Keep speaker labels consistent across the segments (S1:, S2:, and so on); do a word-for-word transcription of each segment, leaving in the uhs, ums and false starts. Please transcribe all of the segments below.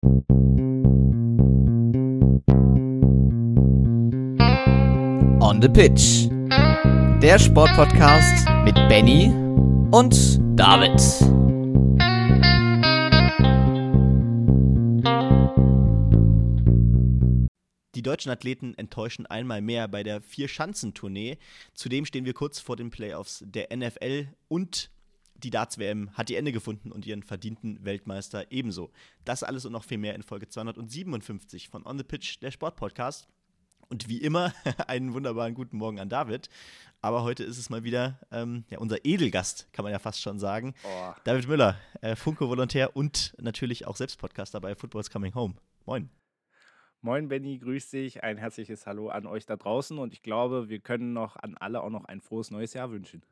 S1: On the Pitch. Der Sportpodcast mit Benny und David. Die deutschen Athleten enttäuschen einmal mehr bei der Vier-Schanzentournee. Zudem stehen wir kurz vor den Playoffs der N F L und die Darts-W M hat ihr Ende gefunden und ihren verdienten Weltmeister ebenso. Das alles und noch viel mehr in Folge zweihundertsiebenundfünfzig von On the Pitch, der Sportpodcast. Und wie immer, einen wunderbaren guten Morgen an David. Aber heute ist es mal wieder ähm, ja, unser Edelgast, kann man ja fast schon sagen. Oh. David Müller, äh, Funke-Volontär und natürlich auch selbst Podcaster bei Football's Coming Home. Moin.
S2: Moin Benny, grüß dich. Ein herzliches Hallo an euch da draußen. Und ich glaube, wir können noch an alle auch noch ein frohes neues Jahr wünschen.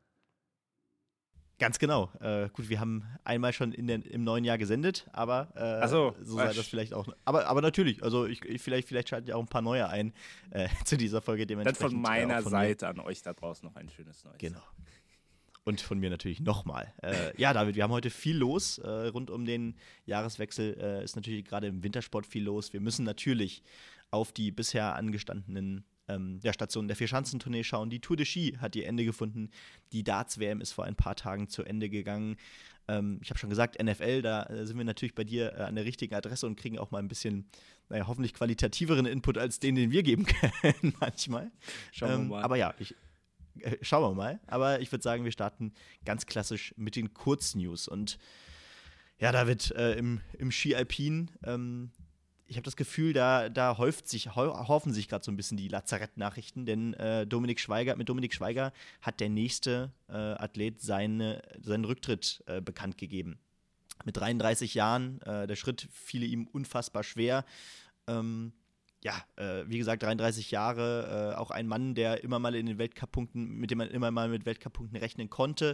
S1: Ganz genau. Äh, gut, wir haben einmal schon in den, im neuen Jahr gesendet, aber äh,
S2: so,
S1: so sei das vielleicht auch. Aber, aber natürlich, also ich, ich, vielleicht, vielleicht schalten ja auch ein paar neue ein äh, zu dieser Folge.
S2: Dann von meiner äh, von Seite an euch da draußen noch ein schönes neues
S1: Genau. Und von mir natürlich nochmal. Äh, ja, David, wir haben heute viel los. Äh, rund um den Jahreswechsel äh, ist natürlich gerade im Wintersport viel los. Wir müssen natürlich auf die bisher angestandenen ähm, ja, Stationen der Vier-Schanzentournee schauen. Die Tour de Ski hat ihr Ende gefunden. Die Darts-W M ist vor ein paar Tagen zu Ende gegangen. Ähm, ich habe schon gesagt, N F L, da äh, sind wir natürlich bei dir äh, an der richtigen Adresse und kriegen auch mal ein bisschen, naja, hoffentlich qualitativeren Input als den, den wir geben können manchmal.
S2: Schauen
S1: ähm,
S2: wir mal.
S1: Aber ja, ich Äh, schauen wir mal. Aber ich würde sagen, wir starten ganz klassisch mit den Kurznews. Und ja, David, äh, im, im Ski Alpin, ähm, ich habe das Gefühl, da, da häuft sich, häufen sich gerade so ein bisschen die Lazarett-Nachrichten, denn äh, Dominik Schweiger, mit Dominik Schweiger hat der nächste äh, Athlet seine, seinen Rücktritt äh, bekannt gegeben. Mit dreiunddreißig Jahren, äh, der Schritt fiel ihm unfassbar schwer. Ähm, Ja, äh, wie gesagt, dreiunddreißig Jahre, äh, auch ein Mann, der immer mal in den Weltcup-Punkten, mit dem man immer mal mit Weltcup-Punkten rechnen konnte,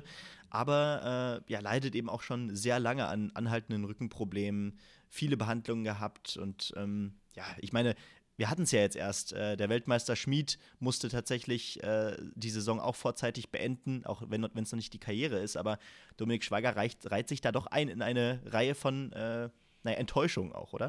S1: aber äh, ja, leidet eben auch schon sehr lange an anhaltenden Rückenproblemen, viele Behandlungen gehabt und ähm, ja, ich meine, wir hatten es ja jetzt erst, äh, der Weltmeister Schmid musste tatsächlich äh, die Saison auch vorzeitig beenden, auch wenn es noch nicht die Karriere ist, aber Dominik Schweiger reicht, reiht sich da doch ein in eine Reihe von äh, naja, Enttäuschungen auch, oder?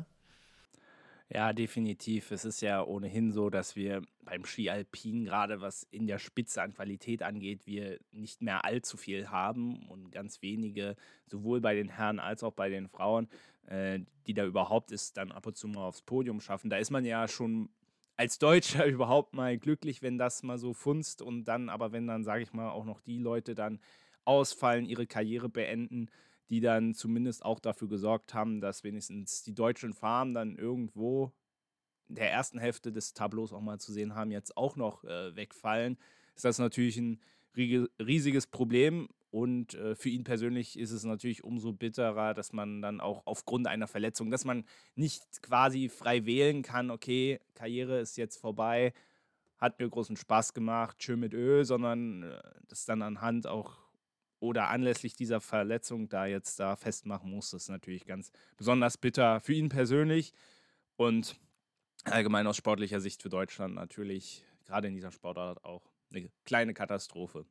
S2: Ja, definitiv. Es ist ja ohnehin so, dass wir beim Ski Alpin, gerade was in der Spitze an Qualität angeht, wir nicht mehr allzu viel haben und ganz wenige, sowohl bei den Herren als auch bei den Frauen, äh, die da überhaupt es dann ab und zu mal aufs Podium schaffen. Da ist man ja schon als Deutscher überhaupt mal glücklich, wenn das mal so funzt und dann, aber wenn dann, sage ich mal, auch noch die Leute dann ausfallen, ihre Karriere beenden, die dann zumindest auch dafür gesorgt haben, dass wenigstens die deutschen Farmen dann irgendwo in der ersten Hälfte des Tableaus auch mal zu sehen haben, jetzt auch noch äh, wegfallen, ist das natürlich ein riesiges Problem. Und äh, für ihn persönlich ist es natürlich umso bitterer, dass man dann auch aufgrund einer Verletzung, dass man nicht quasi frei wählen kann, okay, Karriere ist jetzt vorbei, hat mir großen Spaß gemacht, schön mit Öl, sondern äh, das dann anhand auch oder anlässlich dieser Verletzung da jetzt da festmachen muss, das ist natürlich ganz besonders bitter für ihn persönlich und allgemein aus sportlicher Sicht für Deutschland natürlich, gerade in dieser Sportart auch eine kleine Katastrophe.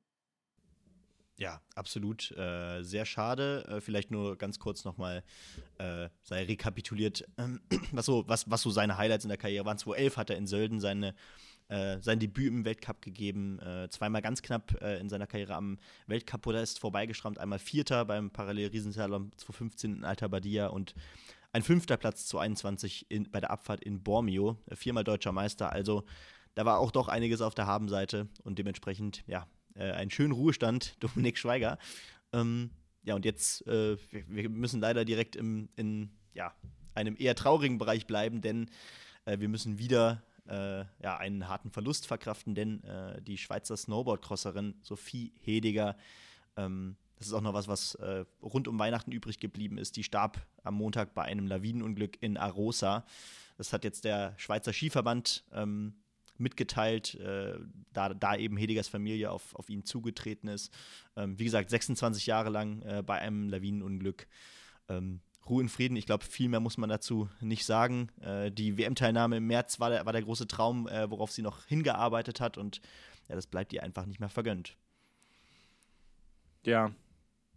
S1: Ja, absolut. Äh, sehr schade. Äh, vielleicht nur ganz kurz nochmal äh, sei rekapituliert, ähm, was, so, was, was so seine Highlights in der Karriere waren. zweitausendelf hat er in Sölden seine Äh, sein Debüt im Weltcup gegeben, äh, zweimal ganz knapp äh, in seiner Karriere am Weltcup-Podest vorbeigeschrammt, einmal Vierter beim Parallel-Riesenslalom zweitausendfünfzehn in Alta Badia und ein fünfter Platz zweitausendeinundzwanzig in, bei der Abfahrt in Bormio, äh, viermal deutscher Meister, also da war auch doch einiges auf der Habenseite und dementsprechend, ja, äh, einen schönen Ruhestand, Dominik Schweiger. Ähm, ja, und jetzt, äh, wir, wir müssen leider direkt im, in ja, einem eher traurigen Bereich bleiben, denn äh, wir müssen wieder Äh, ja, einen harten Verlust verkraften, denn äh, die Schweizer Snowboardcrosserin Sophie Hediger, ähm, das ist auch noch was, was äh, rund um Weihnachten übrig geblieben ist, die starb am Montag bei einem Lawinenunglück in Arosa. Das hat jetzt der Schweizer Skiverband ähm, mitgeteilt, äh, da, da eben Hedigers Familie auf, auf ihn zugetreten ist. Ähm, wie gesagt, sechsundzwanzig Jahre lang äh, bei einem Lawinenunglück. Ähm, Ruhe in Frieden, ich glaube, viel mehr muss man dazu nicht sagen. Äh, die W M-Teilnahme im März war der, war der große Traum, äh, worauf sie noch hingearbeitet hat und ja, das bleibt ihr einfach nicht mehr vergönnt.
S2: Ja,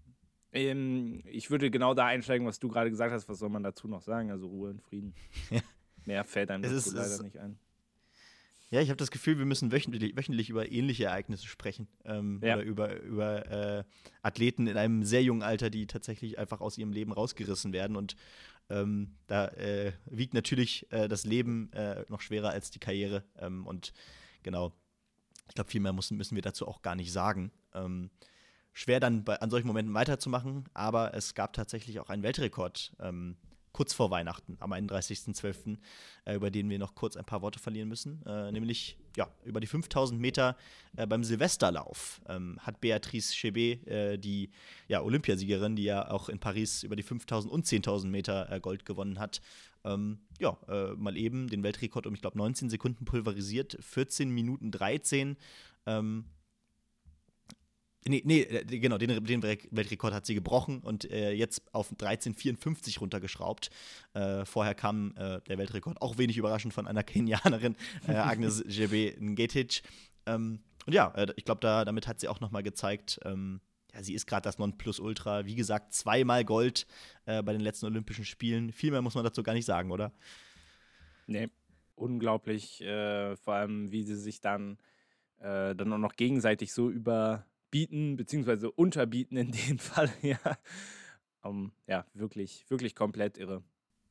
S2: Ähm, ich würde genau da einsteigen, was du gerade gesagt hast. Was soll man dazu noch sagen? Also Ruhe und Frieden.
S1: Ja.
S2: Mehr fällt einem
S1: Es
S2: dazu
S1: ist,
S2: leider
S1: es ist,
S2: nicht ein.
S1: ja, ich habe das Gefühl, wir müssen wöchentlich, wöchentlich über ähnliche Ereignisse sprechen. Ähm,
S2: Ja.
S1: oder über, über äh, Athleten in einem sehr jungen Alter, die tatsächlich einfach aus ihrem Leben rausgerissen werden. Und ähm, da äh, wiegt natürlich äh, das Leben äh, noch schwerer als die Karriere. Ähm, und genau, ich glaube, viel mehr müssen, müssen wir dazu auch gar nicht sagen. Ähm, schwer dann bei, an solchen Momenten weiterzumachen, aber es gab tatsächlich auch einen Weltrekord ähm, kurz vor Weihnachten, am einunddreißigsten zwölften, Äh, über den wir noch kurz ein paar Worte verlieren müssen, äh, nämlich ja, über die fünftausend Meter äh, beim Silvesterlauf ähm, hat Beatrice Chebet, äh, die ja, Olympiasiegerin, die ja auch in Paris über die fünftausend und zehntausend Meter äh, Gold gewonnen hat, ähm, ja, äh, mal eben den Weltrekord um, ich glaube, neunzehn Sekunden pulverisiert, vierzehn Minuten dreizehn. Ähm, Nee, nee, äh, genau, den, den Weltrekord hat sie gebrochen und äh, jetzt auf dreizehn vierundfünfzig runtergeschraubt. Äh, vorher kam äh, der Weltrekord, auch wenig überraschend, von einer Kenianerin, äh, Agnes Jebe Ngetich. Ähm, und ja, äh, ich glaube, da, damit hat sie auch nochmal gezeigt, ähm, ja, sie ist gerade das Nonplusultra. Wie gesagt, zweimal Gold äh, bei den letzten Olympischen Spielen. Viel mehr muss man dazu gar nicht sagen, oder?
S2: Nee, unglaublich. Äh, vor allem, wie sie sich dann, äh, dann auch noch gegenseitig so überbieten, beziehungsweise unterbieten in dem Fall. Ja, um, ja wirklich, wirklich komplett irre.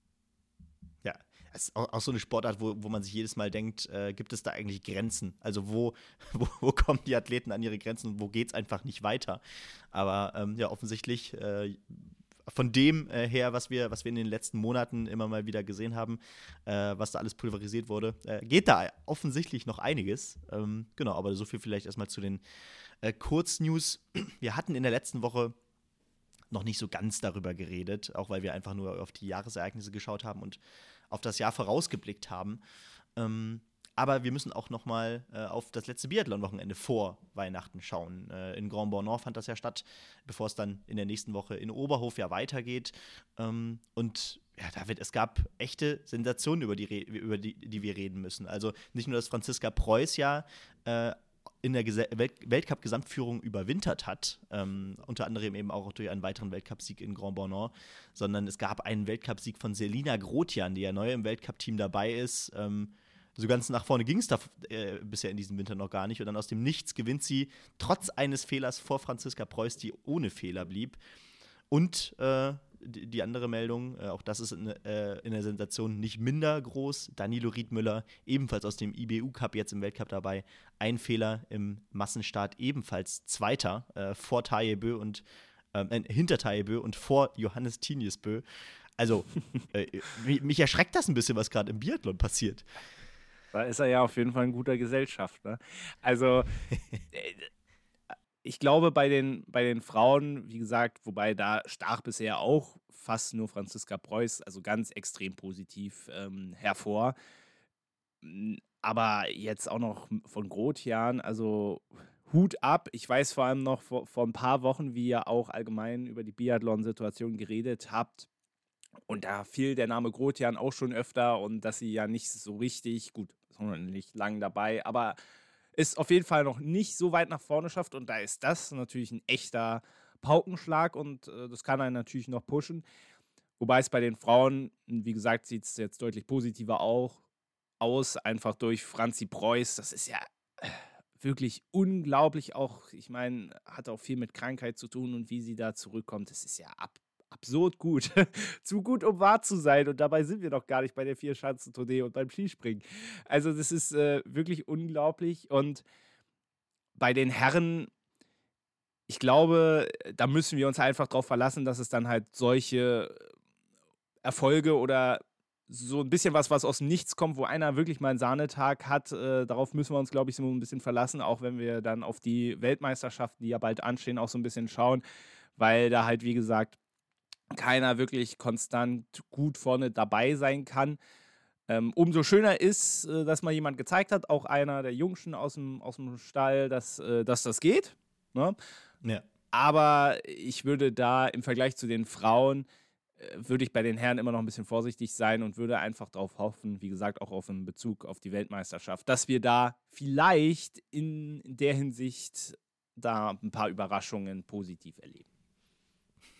S1: Ja, es ist auch, auch so eine Sportart, wo, wo man sich jedes Mal denkt, äh, gibt es da eigentlich Grenzen? Also wo, wo, wo kommen die Athleten an ihre Grenzen und wo geht es einfach nicht weiter? Aber ähm, ja, offensichtlich äh, von dem äh, her, was wir, was wir in den letzten Monaten immer mal wieder gesehen haben, äh, was da alles pulverisiert wurde, äh, geht da offensichtlich noch einiges. Ähm, genau, aber so viel vielleicht erstmal zu den äh, Kurznews. Wir hatten in der letzten Woche noch nicht so ganz darüber geredet, auch weil wir einfach nur auf die Jahresereignisse geschaut haben und auf das Jahr vorausgeblickt haben. Ähm, aber wir müssen auch noch mal äh, auf das letzte Biathlon-Wochenende vor Weihnachten schauen. Äh, in Grand Bornand fand das ja statt, bevor es dann in der nächsten Woche in Oberhof ja weitergeht. Ähm, und ja, David, es gab echte Sensationen, über die, über die, die wir reden müssen. Also nicht nur, dass Franziska Preuß ja äh, in der Gese- Welt Weltcup-Gesamtführung überwintert hat, ähm, unter anderem eben auch durch einen weiteren Weltcupsieg in Grand Bornand, sondern es gab einen Weltcupsieg von Selina Grotian, die ja neu im Weltcup-Team dabei ist. Ähm, so ganz nach vorne ging es da äh, bisher in diesem Winter noch gar nicht. Und dann aus dem Nichts gewinnt sie trotz eines Fehlers vor Franziska Preuß, die ohne Fehler blieb. Und äh, die, die andere Meldung, äh, auch das ist in, äh, in der Sensation nicht minder groß. Danilo Riedmüller, ebenfalls aus dem I B U-Cup, jetzt im Weltcup dabei. Ein Fehler im Massenstart, ebenfalls Zweiter, äh, vor Taye Bö und äh, hinter Taye Bö und vor Johannes Tinjesbö. Also, äh, mich, mich erschreckt das ein bisschen, was gerade im Biathlon passiert.
S2: Da ist er ja auf jeden Fall in guter Gesellschaft. Ne? Also, äh, ich glaube, bei den, bei den Frauen, wie gesagt, wobei da stach bisher auch fast nur Franziska Preuß, also ganz extrem positiv ähm, hervor. Aber jetzt auch noch von Grotian, also Hut ab. Ich weiß vor allem noch vor, vor ein paar Wochen, wie ihr auch allgemein über die Biathlon-Situation geredet habt. Und da fiel der Name Grotian auch schon öfter und dass sie ja nicht so richtig, gut, ist noch nicht lang dabei, aber ist auf jeden Fall noch nicht so weit nach vorne schafft. Und da ist das natürlich ein echter Paukenschlag und äh, das kann einen natürlich noch pushen. Wobei es bei den Frauen, wie gesagt, sieht es jetzt deutlich positiver auch aus, einfach durch Franzi Preuß. Das ist ja äh, wirklich unglaublich auch, ich meine, hat auch viel mit Krankheit zu tun und wie sie da zurückkommt. Das ist ja ab, absurd gut. Zu gut, um wahr zu sein. Und dabei sind wir noch gar nicht bei der Vier-Schanzentournee und beim Skispringen. Also das ist äh, wirklich unglaublich. Und bei den Herren, ich glaube, da müssen wir uns einfach darauf verlassen, dass es dann halt solche Erfolge oder so ein bisschen was, was aus dem Nichts kommt, wo einer wirklich mal einen Sahnetag hat. Äh, darauf müssen wir uns, glaube ich, so ein bisschen verlassen, auch wenn wir dann auf die Weltmeisterschaften, die ja bald anstehen, auch so ein bisschen schauen, weil da halt, wie gesagt, keiner wirklich konstant gut vorne dabei sein kann. Ähm, umso schöner ist, äh, dass mal jemand gezeigt hat, auch einer der Jungschen aus dem, aus dem Stall, dass, äh, dass das geht. Ne?
S1: Ja.
S2: Aber ich würde da im Vergleich zu den Frauen, äh, würde ich bei den Herren immer noch ein bisschen vorsichtig sein und würde einfach darauf hoffen, wie gesagt, auch auf einen Bezug auf die Weltmeisterschaft, dass wir da vielleicht in der Hinsicht da ein paar Überraschungen positiv erleben.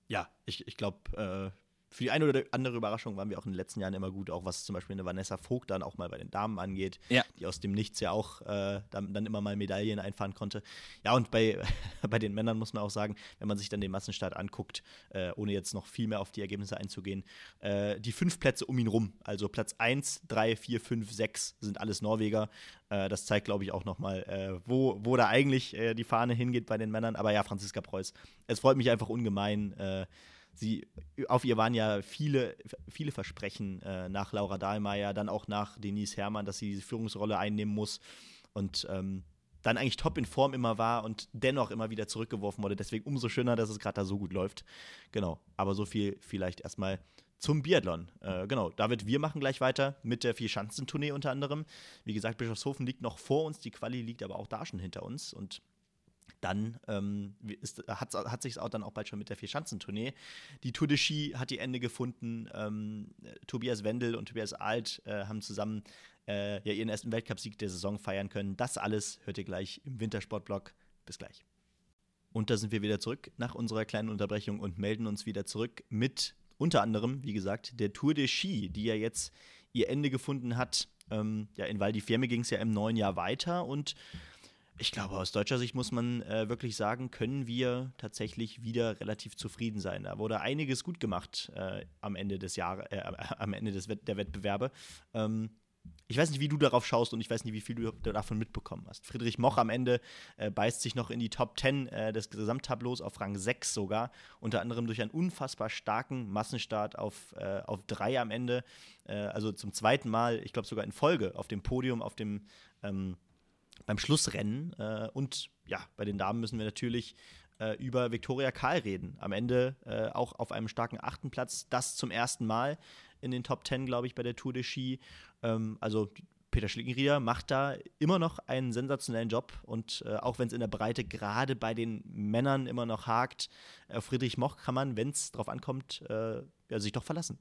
S1: Ja, ich, ich glaube, äh, für die eine oder andere Überraschung waren wir auch in den letzten Jahren immer gut, auch was zum Beispiel eine Vanessa Vogt dann auch mal bei den Damen angeht,
S2: Ja.
S1: die aus dem Nichts ja auch äh, dann, dann immer mal Medaillen einfahren konnte. Ja, und bei, bei den Männern muss man auch sagen, wenn man sich dann den Massenstart anguckt, äh, ohne jetzt noch viel mehr auf die Ergebnisse einzugehen, äh, die fünf Plätze um ihn rum, also Platz eins, drei, vier, fünf, sechs sind alles Norweger. Äh, das zeigt, glaube ich, auch nochmal, äh, wo, wo da eigentlich äh, die Fahne hingeht bei den Männern. Aber ja, Franziska Preuß, es freut mich einfach ungemein, äh, Sie, auf ihr waren ja viele, viele Versprechen äh, nach Laura Dahlmeier, dann auch nach Denise Herrmann, dass sie diese Führungsrolle einnehmen muss und ähm, dann eigentlich top in Form immer war und dennoch immer wieder zurückgeworfen wurde. Deswegen umso schöner, dass es gerade da so gut läuft. Genau, aber so viel vielleicht erstmal zum Biathlon. Äh, genau, David, wir machen gleich weiter mit der Vierschanzentournee unter anderem. Wie gesagt, Bischofshofen liegt noch vor uns, die Quali liegt aber auch da schon hinter uns und dann ähm, ist, hat, hat sich es auch dann auch bald schon mit der Vierschanzentournee. Die Tour de Ski hat ihr Ende gefunden. Ähm, Tobias Wendel und Tobias Alt äh, haben zusammen äh, ja, ihren ersten Weltcupsieg der Saison feiern können. Das alles hört ihr gleich im Wintersportblog. Bis gleich. Und da sind wir wieder zurück nach unserer kleinen Unterbrechung und melden uns wieder zurück mit unter anderem, wie gesagt, der Tour de Ski, die ja jetzt ihr Ende gefunden hat. Ähm, ja, in Val di Fiemme ging es ja im neuen Jahr weiter und ich glaube, aus deutscher Sicht muss man äh, wirklich sagen, können wir tatsächlich wieder relativ zufrieden sein. Da wurde einiges gut gemacht äh, am Ende des Jahres, äh, am Ende des Wett- der Wettbewerbe. Ähm, ich weiß nicht, wie du darauf schaust und ich weiß nicht, wie viel du davon mitbekommen hast. Friedrich Moch am Ende äh, beißt sich noch in die Top zehn äh, des Gesamttableaus auf Rang sechs sogar, unter anderem durch einen unfassbar starken Massenstart auf, äh, auf drei am Ende. Äh, also zum zweiten Mal, ich glaube sogar in Folge, auf dem Podium, auf dem ähm, beim Schlussrennen. Äh, und ja, bei den Damen müssen wir natürlich äh, über Viktoria Karl reden. Am Ende äh, auch auf einem starken achten Platz. Das zum ersten Mal in den Top Ten, glaube ich, bei der Tour de Ski. Ähm, also Peter Schlickenrieder macht da immer noch einen sensationellen Job. Und äh, auch wenn es in der Breite gerade bei den Männern immer noch hakt, äh, Friedrich Moch kann man, wenn es drauf ankommt, äh, ja, sich doch verlassen.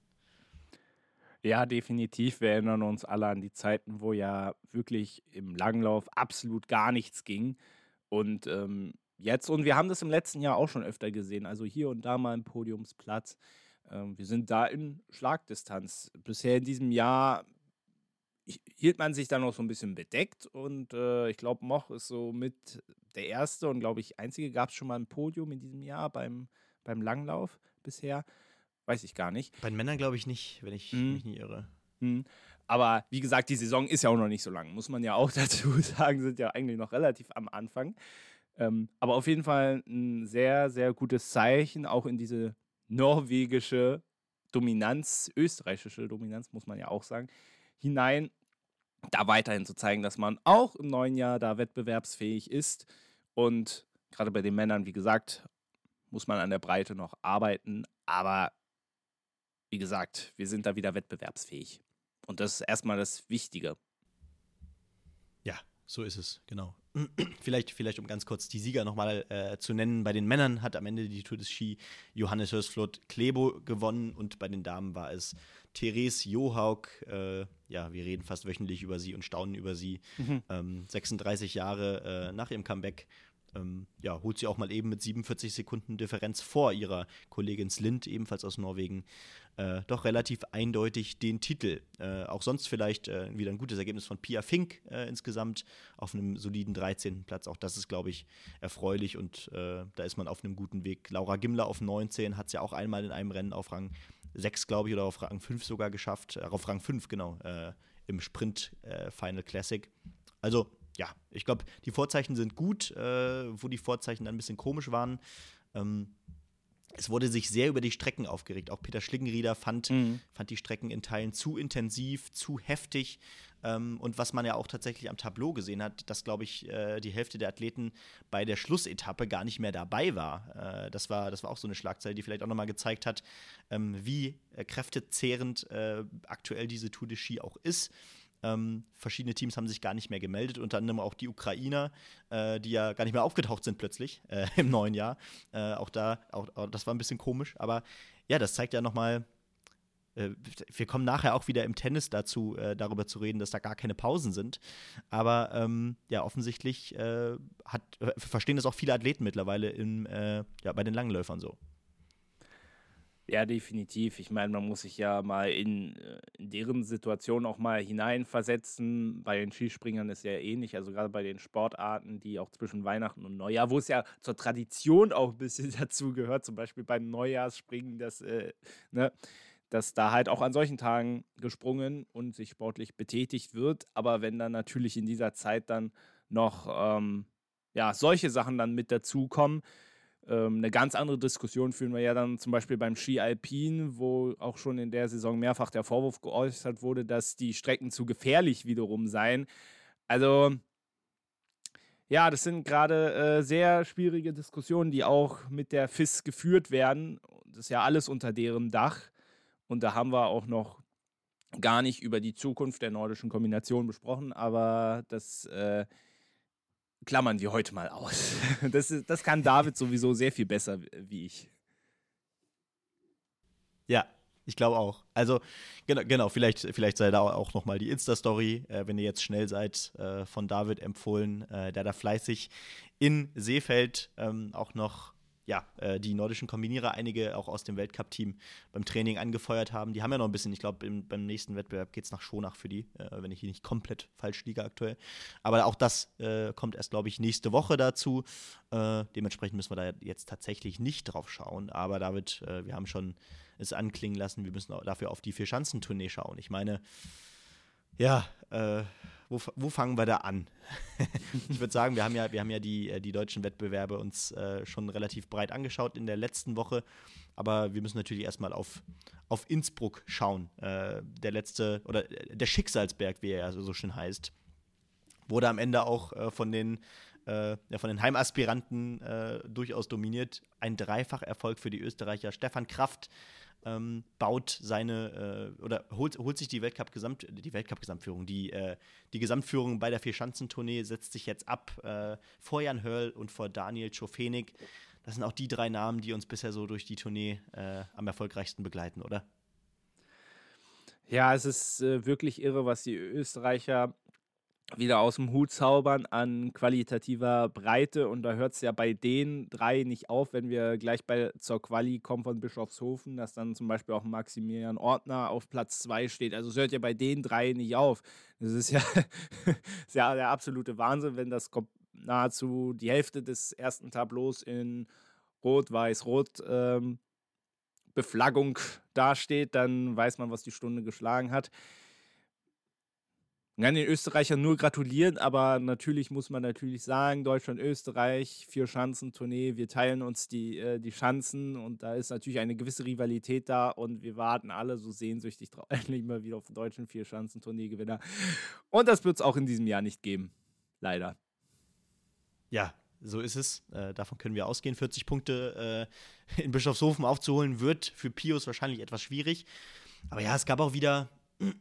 S2: Ja, definitiv. Wir erinnern uns alle an die Zeiten, wo ja wirklich im Langlauf absolut gar nichts ging. Und ähm, jetzt, und wir haben das im letzten Jahr auch schon öfter gesehen, also hier und da mal ein Podiumsplatz. Ähm, wir sind da in Schlagdistanz. Bisher in diesem Jahr hi- hielt man sich da noch so ein bisschen bedeckt und äh, ich glaube, Moch ist so mit der erste und glaube ich einzige, gab es schon mal ein Podium in diesem Jahr beim, beim Langlauf bisher. Weiß ich gar nicht.
S1: Bei den Männern glaube ich nicht, wenn ich
S2: Mhm.
S1: mich nie irre.
S2: Mhm. Aber wie gesagt, die Saison ist ja auch noch nicht so lang, muss man ja auch dazu sagen, sind ja eigentlich noch relativ am Anfang. Ähm, aber auf jeden Fall ein sehr, sehr gutes Zeichen, auch in diese norwegische Dominanz, österreichische Dominanz, muss man ja auch sagen, hinein, da weiterhin zu zeigen, dass man auch im neuen Jahr da wettbewerbsfähig ist. Und gerade bei den Männern, wie gesagt, muss man an der Breite noch arbeiten. Aber wie gesagt, wir sind da wieder wettbewerbsfähig. Und das ist erstmal das Wichtige.
S1: Ja, so ist es, genau. Vielleicht, vielleicht um ganz kurz die Sieger nochmal äh, zu nennen. Bei den Männern hat am Ende die Tour des Ski Johannes Hörsflot Klebo gewonnen und bei den Damen war es Therese Johaug. Äh, ja, wir reden fast wöchentlich über sie und staunen über sie.
S2: Mhm.
S1: Ähm, sechsunddreißig Jahre äh, nach ihrem Comeback. Ähm, ja, holt sie auch mal eben mit siebenundvierzig Sekunden Differenz vor ihrer Kollegin Slind, ebenfalls aus Norwegen, äh, doch relativ eindeutig den Titel. Äh, auch sonst vielleicht äh, wieder ein gutes Ergebnis von Pia Fink äh, insgesamt auf einem soliden dreizehnten Platz. Auch das ist, glaube ich, erfreulich und äh, da ist man auf einem guten Weg. Laura Gimler auf neunzehn hat es ja auch einmal in einem Rennen auf Rang sechs, glaube ich, oder auf Rang fünf sogar geschafft. Äh, auf Rang fünf, genau, äh, im Sprint äh, Final Classic. Also ja, ich glaube, die Vorzeichen sind gut, äh, wo die Vorzeichen dann ein bisschen komisch waren. Ähm, es wurde sich sehr über die Strecken aufgeregt. Auch Peter Schlickenrieder fand,
S2: Mhm.
S1: fand die Strecken in Teilen zu intensiv, zu heftig. Ähm, und was man ja auch tatsächlich am Tableau gesehen hat, dass, glaube ich, äh, die Hälfte der Athleten bei der Schlussetappe gar nicht mehr dabei war. Äh, das war. Das war auch so eine Schlagzeile, die vielleicht auch nochmal gezeigt hat, ähm, wie äh, kräftezehrend äh, aktuell diese Tour de Ski auch ist. Ähm, verschiedene Teams haben sich gar nicht mehr gemeldet, unter anderem auch die Ukrainer, äh, die ja gar nicht mehr aufgetaucht sind plötzlich äh, im neuen Jahr. Äh, auch da, auch, auch, das war ein bisschen komisch, aber ja, das zeigt ja nochmal, äh, wir kommen nachher auch wieder im Tennis dazu, äh, darüber zu reden, dass da gar keine Pausen sind. Aber ähm, ja, offensichtlich äh, hat, äh, verstehen das auch viele Athleten mittlerweile im, äh, ja, bei den Langläufern so.
S2: Ja, definitiv. Ich meine, man muss sich ja mal in, äh, in deren Situation auch mal hineinversetzen. Bei den Skispringern ist ja ähnlich, also gerade bei den Sportarten, die auch zwischen Weihnachten und Neujahr, wo es ja zur Tradition auch ein bisschen dazu gehört, zum Beispiel beim Neujahrsspringen, dass, äh, ne, dass da halt auch an solchen Tagen gesprungen und sich sportlich betätigt wird. Aber wenn dann natürlich in dieser Zeit dann noch ähm, ja, solche Sachen dann mit dazukommen, ähm, eine ganz andere Diskussion führen wir ja dann zum Beispiel beim Ski Alpin, wo auch schon in der Saison mehrfach der Vorwurf geäußert wurde, dass die Strecken zu gefährlich wiederum seien. Also ja, das sind gerade äh, sehr schwierige Diskussionen, die auch mit der F I S geführt werden. Das ist ja alles unter deren Dach. Und da haben wir auch noch gar nicht über die Zukunft der nordischen Kombination besprochen, aber das äh, klammern wir heute mal aus. Das, ist, das kann David sowieso sehr viel besser wie ich.
S1: Ja, ich glaube auch. Also, genau, genau vielleicht, vielleicht sei da auch noch mal die Insta-Story, äh, wenn ihr jetzt schnell seid, äh, von David empfohlen, äh, der da fleißig in Seefeld ähm, auch noch ja, äh, die nordischen Kombinierer, einige auch aus dem Weltcup-Team beim Training angefeuert haben. Die haben ja noch ein bisschen, ich glaube, beim nächsten Wettbewerb geht es nach Schonach für die, äh, wenn ich hier nicht komplett falsch liege aktuell. Aber auch das äh, kommt erst, glaube ich, nächste Woche dazu. Äh, dementsprechend müssen wir da jetzt tatsächlich nicht drauf schauen. Aber David, äh, wir haben schon es anklingen lassen, wir müssen auch dafür auf die Vier-Schanzentournee schauen. Ich meine, ja, äh, wo, wo fangen wir da an? Ich würde sagen, wir haben ja, wir haben ja die, die deutschen Wettbewerbe uns äh, schon relativ breit angeschaut in der letzten Woche, aber wir müssen natürlich erstmal auf, auf Innsbruck schauen. Äh, der letzte, oder der Schicksalsberg, wie er ja so, so schön heißt, wurde am Ende auch äh, von den äh, ja, von den Heimaspiranten äh, durchaus dominiert. Ein Dreifach-Erfolg für die Österreicher. Stefan Kraft ähm, baut seine äh, oder holt, holt sich die Weltcup-Gesamt, die Weltcup-Gesamtführung, die, äh, die Gesamtführung bei der Vierschanzentournee setzt sich jetzt ab äh, vor Jan Hörl und vor Daniel Czofenig. Das sind auch die drei Namen, die uns bisher so durch die Tournee äh, am erfolgreichsten begleiten, oder?
S2: Ja, es ist äh, wirklich irre, was die Österreicher wieder aus dem Hut zaubern an qualitativer Breite. Und da hört es ja bei den drei nicht auf, wenn wir gleich bei, zur Quali kommen von Bischofshofen, dass dann zum Beispiel auch Maximilian Ortner auf Platz zwei steht. Also es hört ja bei den drei nicht auf. Das ist ja, ist ja der absolute Wahnsinn, wenn das nahezu die Hälfte des ersten Tableaus in Rot, Weiß, Rot ähm, Beflaggung dasteht, dann weiß man, was die Stunde geschlagen hat. Ich kann den Österreichern nur gratulieren, aber natürlich muss man natürlich sagen, Deutschland, Österreich, Vier-Schanzentournee, wir teilen uns die, äh, die Schanzen und da ist natürlich eine gewisse Rivalität da und wir warten alle so sehnsüchtig drauf, endlich mal wieder auf den deutschen Vier-Schanzentournee-Gewinner. Und das wird es auch in diesem Jahr nicht geben, leider.
S1: Ja, so ist es. Äh, davon können wir ausgehen. vierzig Punkte äh, in Bischofshofen aufzuholen, wird für Pius wahrscheinlich etwas schwierig. Aber ja, es gab auch wieder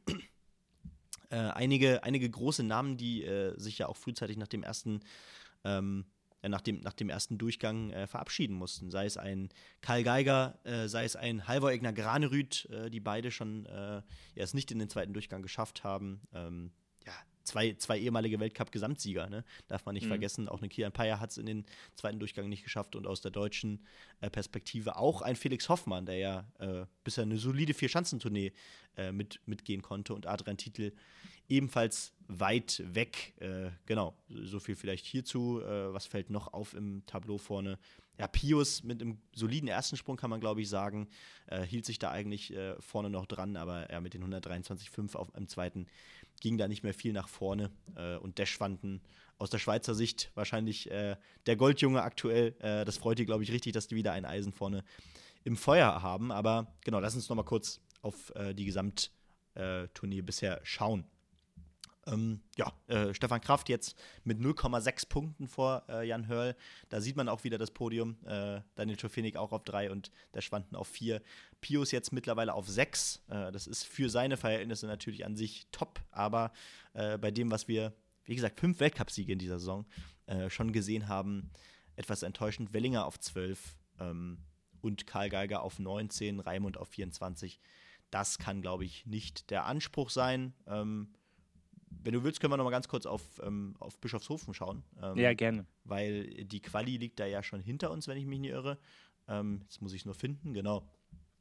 S1: äh, einige, einige große Namen, die äh, sich ja auch frühzeitig nach dem ersten, ähm, äh, nach dem, nach dem ersten Durchgang äh, verabschieden mussten. Sei es ein Karl Geiger, äh, sei es ein Halvor Egner Granerüth, äh, die beide schon äh, ja, es nicht in den zweiten Durchgang geschafft haben. Ähm, ja, Zwei, zwei ehemalige Weltcup-Gesamtsieger, ne? Darf man nicht mhm. vergessen. Auch eine Kian Peier hat es in den zweiten Durchgang nicht geschafft und aus der deutschen äh, Perspektive auch ein Felix Hoffmann, der ja äh, bisher eine solide Vier-Schanzentournee äh, mit, mitgehen konnte und Adrian Titel ebenfalls weit weg. Äh, genau, so viel vielleicht hierzu. Äh, was fällt noch auf im Tableau vorne? Ja, Pius mit einem soliden ersten Sprung, kann man glaube ich sagen, äh, hielt sich da eigentlich äh, vorne noch dran, aber ja, mit den hundertdreiundzwanzig Komma fünf im zweiten ging da nicht mehr viel nach vorne. Äh, und Deschwanden aus der Schweizer Sicht wahrscheinlich äh, der Goldjunge aktuell. Äh, das freut die, glaube ich, richtig, dass die wieder ein Eisen vorne im Feuer haben. Aber genau, lass uns noch mal kurz auf äh, die Gesamttournee bisher schauen. Ähm, ja, äh, Stefan Kraft jetzt mit null Komma sechs Punkten vor äh, Jan Hörl. Da sieht man auch wieder das Podium. Äh, Daniel Czofenig auch auf drei und der Schwanden auf vier. Pius jetzt mittlerweile auf sechs. Äh, das ist für seine Verhältnisse natürlich an sich top, aber äh, bei dem, was wir, wie gesagt, fünf Weltcupsiege in dieser Saison äh, schon gesehen haben, etwas enttäuschend. Wellinger auf zwölf ähm, und Karl Geiger auf neunzehn, Raimund auf vierundzwanzig. Das kann, glaube ich, nicht der Anspruch sein. Ähm, Wenn du willst, können wir noch mal ganz kurz auf, ähm, auf Bischofshofen schauen. Ähm,
S2: ja, gerne.
S1: Weil die Quali liegt da ja schon hinter uns, wenn ich mich nicht irre. Ähm, jetzt muss ich es nur finden, genau.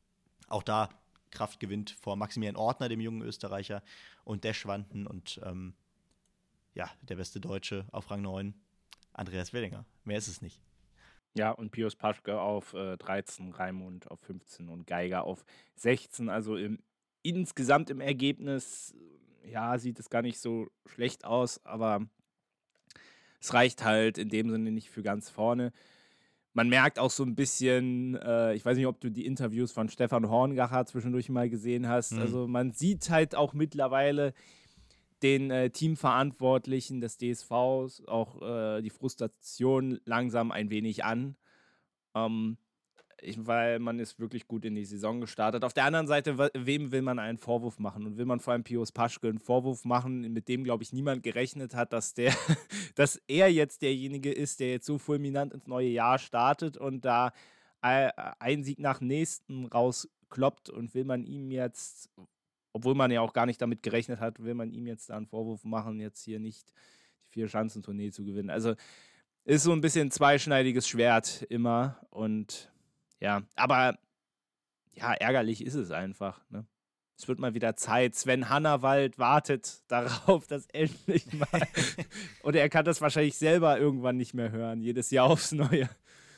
S1: Auch da Kraft gewinnt vor Maximilian Ortner, dem jungen Österreicher, und Deschwanden und ähm, ja, der beste Deutsche auf Rang neun, Andreas Wellinger. Mehr ist es nicht.
S2: Ja, und Pius Paschke auf äh, dreizehn, Raimund auf fünfzehn und Geiger auf sechzehn. Also im, insgesamt im Ergebnis, ja, sieht es gar nicht so schlecht aus, aber es reicht halt in dem Sinne nicht für ganz vorne. Man merkt auch so ein bisschen, äh, ich weiß nicht, ob du die Interviews von Stefan Horngacher zwischendurch mal gesehen hast.
S1: Mhm.
S2: Also man sieht halt auch mittlerweile den äh, Teamverantwortlichen des D S Vs auch äh, die Frustration langsam ein wenig an. Ähm, ich, weil man ist wirklich gut in die Saison gestartet. Auf der anderen Seite, we- wem will man einen Vorwurf machen? Und will man vor allem Pius Paschke einen Vorwurf machen, mit dem, glaube ich, niemand gerechnet hat, dass der, dass er jetzt derjenige ist, der jetzt so fulminant ins neue Jahr startet und da äh, einen Sieg nach dem nächsten rauskloppt, und will man ihm jetzt, obwohl man ja auch gar nicht damit gerechnet hat, will man ihm jetzt da einen Vorwurf machen, jetzt hier nicht die Vier-Schanzentournee zu gewinnen. Also ist so ein bisschen zweischneidiges Schwert immer, und ja, aber ja, ärgerlich ist es einfach, ne? Es wird mal wieder Zeit. Sven Hannawald wartet darauf, dass endlich mal. Oder er kann das wahrscheinlich selber irgendwann nicht mehr hören, jedes Jahr aufs Neue.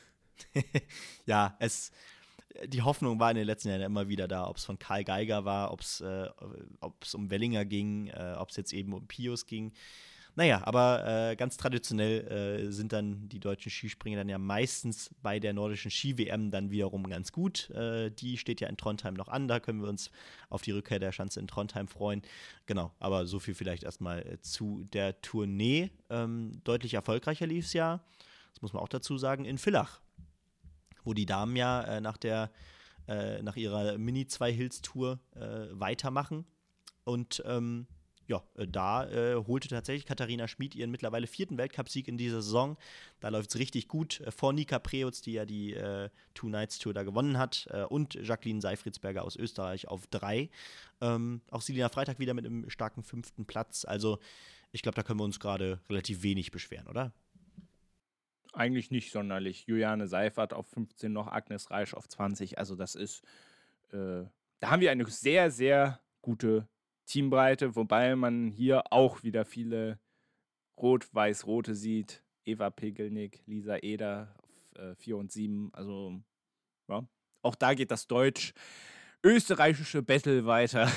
S1: Ja, es, die Hoffnung war in den letzten Jahren immer wieder da, ob es von Karl Geiger war, ob es äh, ob's um Wellinger ging, äh, ob es jetzt eben um Pius ging. Naja, aber äh, ganz traditionell äh, sind dann die deutschen Skispringer dann ja meistens bei der nordischen Ski-W M dann wiederum ganz gut. Äh, die steht ja in Trondheim noch an, da können wir uns auf die Rückkehr der Schanze in Trondheim freuen. Genau, aber so viel vielleicht erstmal äh, zu der Tournee. Ähm, deutlich erfolgreicher lief es ja, das muss man auch dazu sagen, in Villach, wo die Damen ja äh, nach der äh, nach ihrer Mini-Zwei-Hills-Tour äh, weitermachen. Und ähm, ja, äh, da äh, holte tatsächlich Katharina Schmid ihren mittlerweile vierten Weltcupsieg in dieser Saison. Da läuft es richtig gut. Äh, vor Nika Preutz, die ja die äh, Two-Nights-Tour da gewonnen hat, äh, und Jacqueline Seifritzberger aus Österreich auf drei. Ähm, auch Selina Freitag wieder mit einem starken fünften Platz. Also ich glaube, da können wir uns gerade relativ wenig beschweren, oder?
S2: Eigentlich nicht sonderlich. Juliane Seifert auf fünfzehn noch, Agnes Reisch auf zwanzig. Also das ist, äh, da haben wir eine sehr, sehr gute Teambreite, wobei man hier auch wieder viele Rot-Weiß-Rote sieht. Eva Pegelnick, Lisa Eder auf äh, vier und sieben. Also, ja, auch da geht das deutsch-österreichische Battle weiter.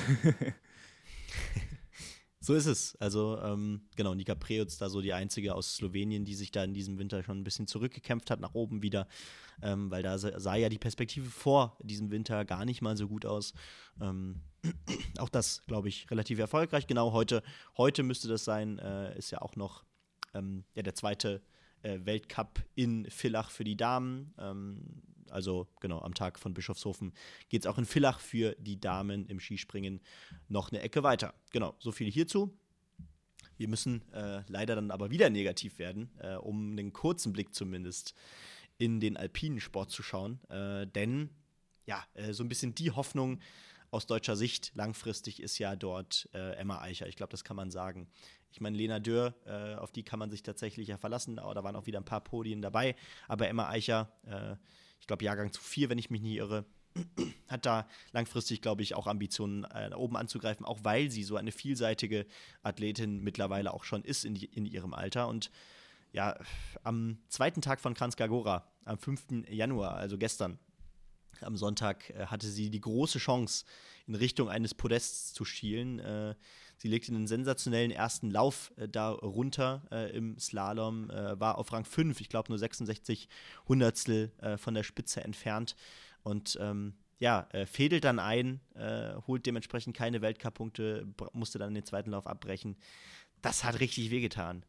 S1: So ist es. Also, ähm, genau, Nika Preutz da so die einzige aus Slowenien, die sich da in diesem Winter schon ein bisschen zurückgekämpft hat, nach oben wieder, ähm, weil da sah, sah ja die Perspektive vor diesem Winter gar nicht mal so gut aus. Ähm, auch das, glaube ich, relativ erfolgreich. Genau, heute, heute müsste das sein, äh, ist ja auch noch ähm, ja, der zweite äh, Weltcup in Villach für die Damen. Ähm, also genau, am Tag von Bischofshofen geht es auch in Villach für die Damen im Skispringen noch eine Ecke weiter. Genau, so viel hierzu. Wir müssen äh, leider dann aber wieder negativ werden, äh, um einen kurzen Blick zumindest in den alpinen Sport zu schauen. Äh, denn ja, äh, so ein bisschen die Hoffnung aus deutscher Sicht langfristig ist ja dort äh, Emma Eicher. Ich glaube, das kann man sagen. Ich meine, Lena Dürr, äh, auf die kann man sich tatsächlich ja verlassen. Aber da waren auch wieder ein paar Podien dabei. Aber Emma Eicher, äh, ich glaube, Jahrgang zu vier, wenn ich mich nicht irre, hat da langfristig, glaube ich, auch Ambitionen, äh, oben anzugreifen, auch weil sie so eine vielseitige Athletin mittlerweile auch schon ist in, die, in ihrem Alter. Und ja, am zweiten Tag von Kranjska Gora, am fünften Januar, also gestern, am Sonntag, äh, hatte sie die große Chance, in Richtung eines Podests zu schielen. Äh, sie legte einen sensationellen ersten Lauf äh, da runter äh, im Slalom, äh, war auf Rang fünf, ich glaube nur sechsundsechzig Hundertstel äh, von der Spitze entfernt. Und ähm, ja, äh, fädelt dann ein, äh, holt dementsprechend keine Weltcup-Punkte, musste dann den zweiten Lauf abbrechen. Das hat richtig wehgetan.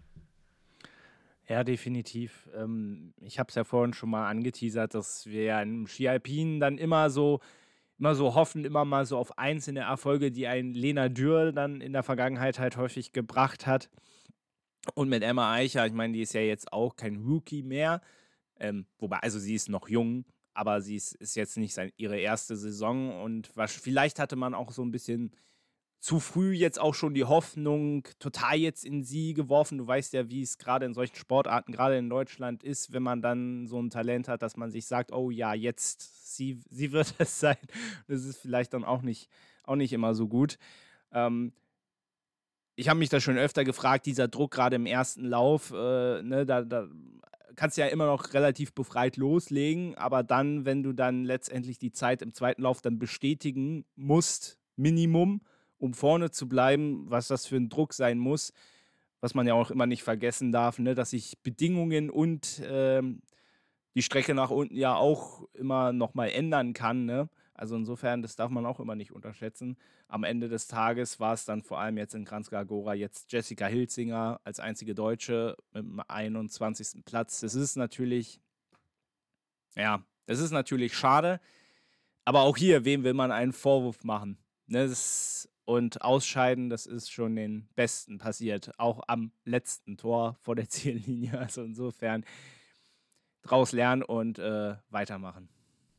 S2: Ja, definitiv. Ähm, ich habe es ja vorhin schon mal angeteasert, dass wir ja im Ski Alpin dann immer so, immer so hoffen, immer mal so auf einzelne Erfolge, die ein Lena Dürr dann in der Vergangenheit halt häufig gebracht hat. Und mit Emma Eicher, ich meine, die ist ja jetzt auch kein Rookie mehr. Ähm, wobei, also sie ist noch jung, aber sie ist, ist jetzt nicht sein, ihre erste Saison. Und was, vielleicht hatte man auch so ein bisschen zu früh jetzt auch schon die Hoffnung total jetzt in sie geworfen. Du weißt ja, wie es gerade in solchen Sportarten, gerade in Deutschland ist, wenn man dann so ein Talent hat, dass man sich sagt, oh ja, jetzt, sie, sie wird es sein. Das ist vielleicht dann auch nicht, auch nicht immer so gut. Ähm, ich habe mich da schon öfter gefragt, dieser Druck gerade im ersten Lauf, äh, ne, da, da kannst du ja immer noch relativ befreit loslegen, aber dann, wenn du dann letztendlich die Zeit im zweiten Lauf dann bestätigen musst, Minimum, um vorne zu bleiben, was das für ein Druck sein muss, was man ja auch immer nicht vergessen darf, ne, dass sich Bedingungen und ähm, die Strecke nach unten ja auch immer noch mal ändern kann, ne? Also insofern, das darf man auch immer nicht unterschätzen. Am Ende des Tages war es dann vor allem jetzt in Kranjska Gora jetzt Jessica Hilzinger als einzige Deutsche mit dem einundzwanzigsten Platz. Das ist natürlich, ja, das ist natürlich schade. Aber auch hier, wem will man einen Vorwurf machen? Ne, das, und ausscheiden, das ist schon den Besten passiert. Auch am letzten Tor vor der Ziellinie. Also insofern draus lernen und äh, weitermachen.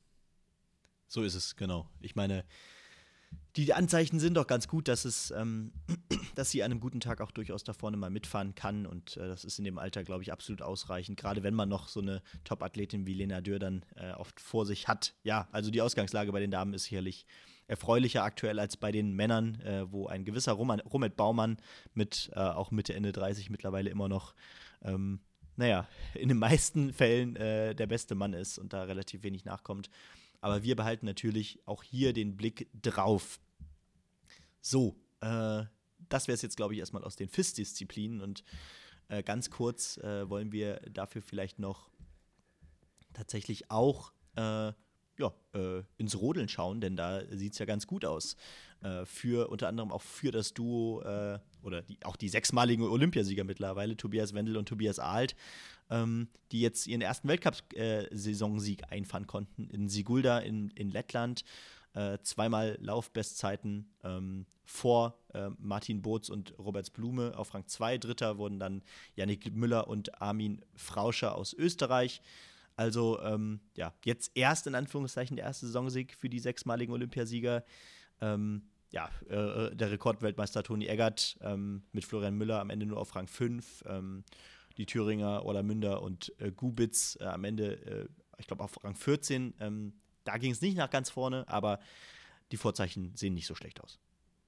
S1: So ist es, genau. Ich meine, die Anzeichen sind doch ganz gut, dass es, ähm, dass sie an einem guten Tag auch durchaus da vorne mal mitfahren kann. Und äh, das ist in dem Alter, glaube ich, absolut ausreichend. Gerade wenn man noch so eine Top-Athletin wie Lena Dürr dann äh, oft vor sich hat. Ja, also die Ausgangslage bei den Damen ist sicherlich erfreulicher aktuell als bei den Männern, äh, wo ein gewisser Roman, Romet Baumann mit äh, auch Mitte, Ende dreißig mittlerweile immer noch ähm, naja, in den meisten Fällen äh, der beste Mann ist und da relativ wenig nachkommt. Aber wir behalten natürlich auch hier den Blick drauf. So, äh, das wäre es jetzt, glaube ich, erstmal aus den F I S-Disziplinen. Und äh, ganz kurz äh, wollen wir dafür vielleicht noch tatsächlich auch äh, ja, äh, ins Rodeln schauen, denn da sieht es ja ganz gut aus. Äh, für unter anderem auch für das Duo äh, oder die, auch die sechsmaligen Olympiasieger mittlerweile, Tobias Wendel und Tobias Ahlt, ähm, die jetzt ihren ersten Weltcup-Saisonsieg äh, einfahren konnten in Sigulda in, in Lettland. Äh, zweimal Laufbestzeiten ähm, vor äh, Martin Boots und Roberts Blume auf Rang zwei. Dritter wurden dann Yannick Müller und Armin Frauscher aus Österreich. Also ähm, ja, jetzt erst in Anführungszeichen der erste Saisonsieg für die sechsmaligen Olympiasieger. Ähm, ja, äh, der Rekordweltmeister Toni Eggert ähm, mit Florian Müller am Ende nur auf Rang fünf. Ähm, die Thüringer, Orlamünder und äh, Gubitz äh, am Ende, äh, ich glaube, auf Rang vierzehn. Ähm, da ging es nicht nach ganz vorne, aber die Vorzeichen sehen nicht so schlecht aus.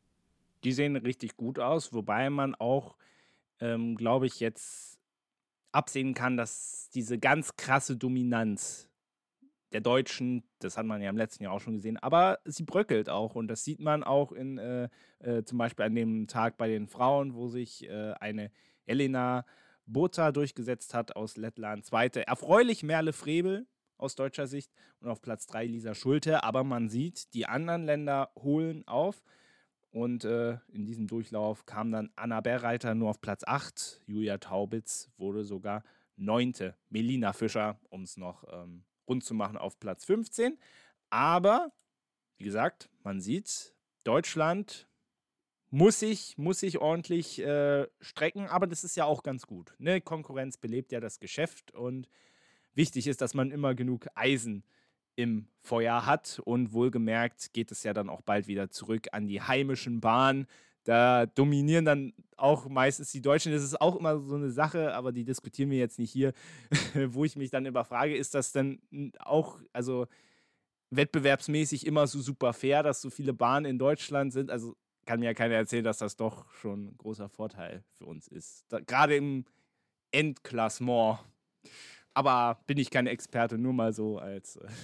S2: Die sehen richtig gut aus, wobei man auch, ähm, glaube ich, jetzt absehen kann, dass diese ganz krasse Dominanz der Deutschen, das hat man ja im letzten Jahr auch schon gesehen, aber sie bröckelt auch und das sieht man auch in äh, äh, zum Beispiel an dem Tag bei den Frauen, wo sich äh, eine Elena Bota durchgesetzt hat aus Lettland, zweite erfreulich Merle Frebel aus deutscher Sicht und auf Platz drei Lisa Schulte, aber man sieht, die anderen Länder holen auf und äh, in diesem Durchlauf kam dann Anna Berreiter nur auf Platz acht, Julia Taubitz wurde sogar neunte, Melina Fischer, um es noch ähm, rund zu machen, auf Platz fünfzehn. Aber, wie gesagt, man sieht, Deutschland muss sich, muss sich ordentlich äh, strecken, aber das ist ja auch ganz gut. Ne? Konkurrenz belebt ja das Geschäft und wichtig ist, dass man immer genug Eisen im Feuer hat und wohlgemerkt geht es ja dann auch bald wieder zurück an die heimischen Bahnen. Da dominieren dann auch meistens die Deutschen. Das ist auch immer so eine Sache, aber die diskutieren wir jetzt nicht hier, wo ich mich dann überfrage, ist das denn auch, also wettbewerbsmäßig immer so super fair, dass so viele Bahnen in Deutschland sind? Also kann mir ja keiner erzählen, dass das doch schon ein großer Vorteil für uns ist. Da, gerade im Endklassement. Aber bin ich kein Experte, nur mal so als äh,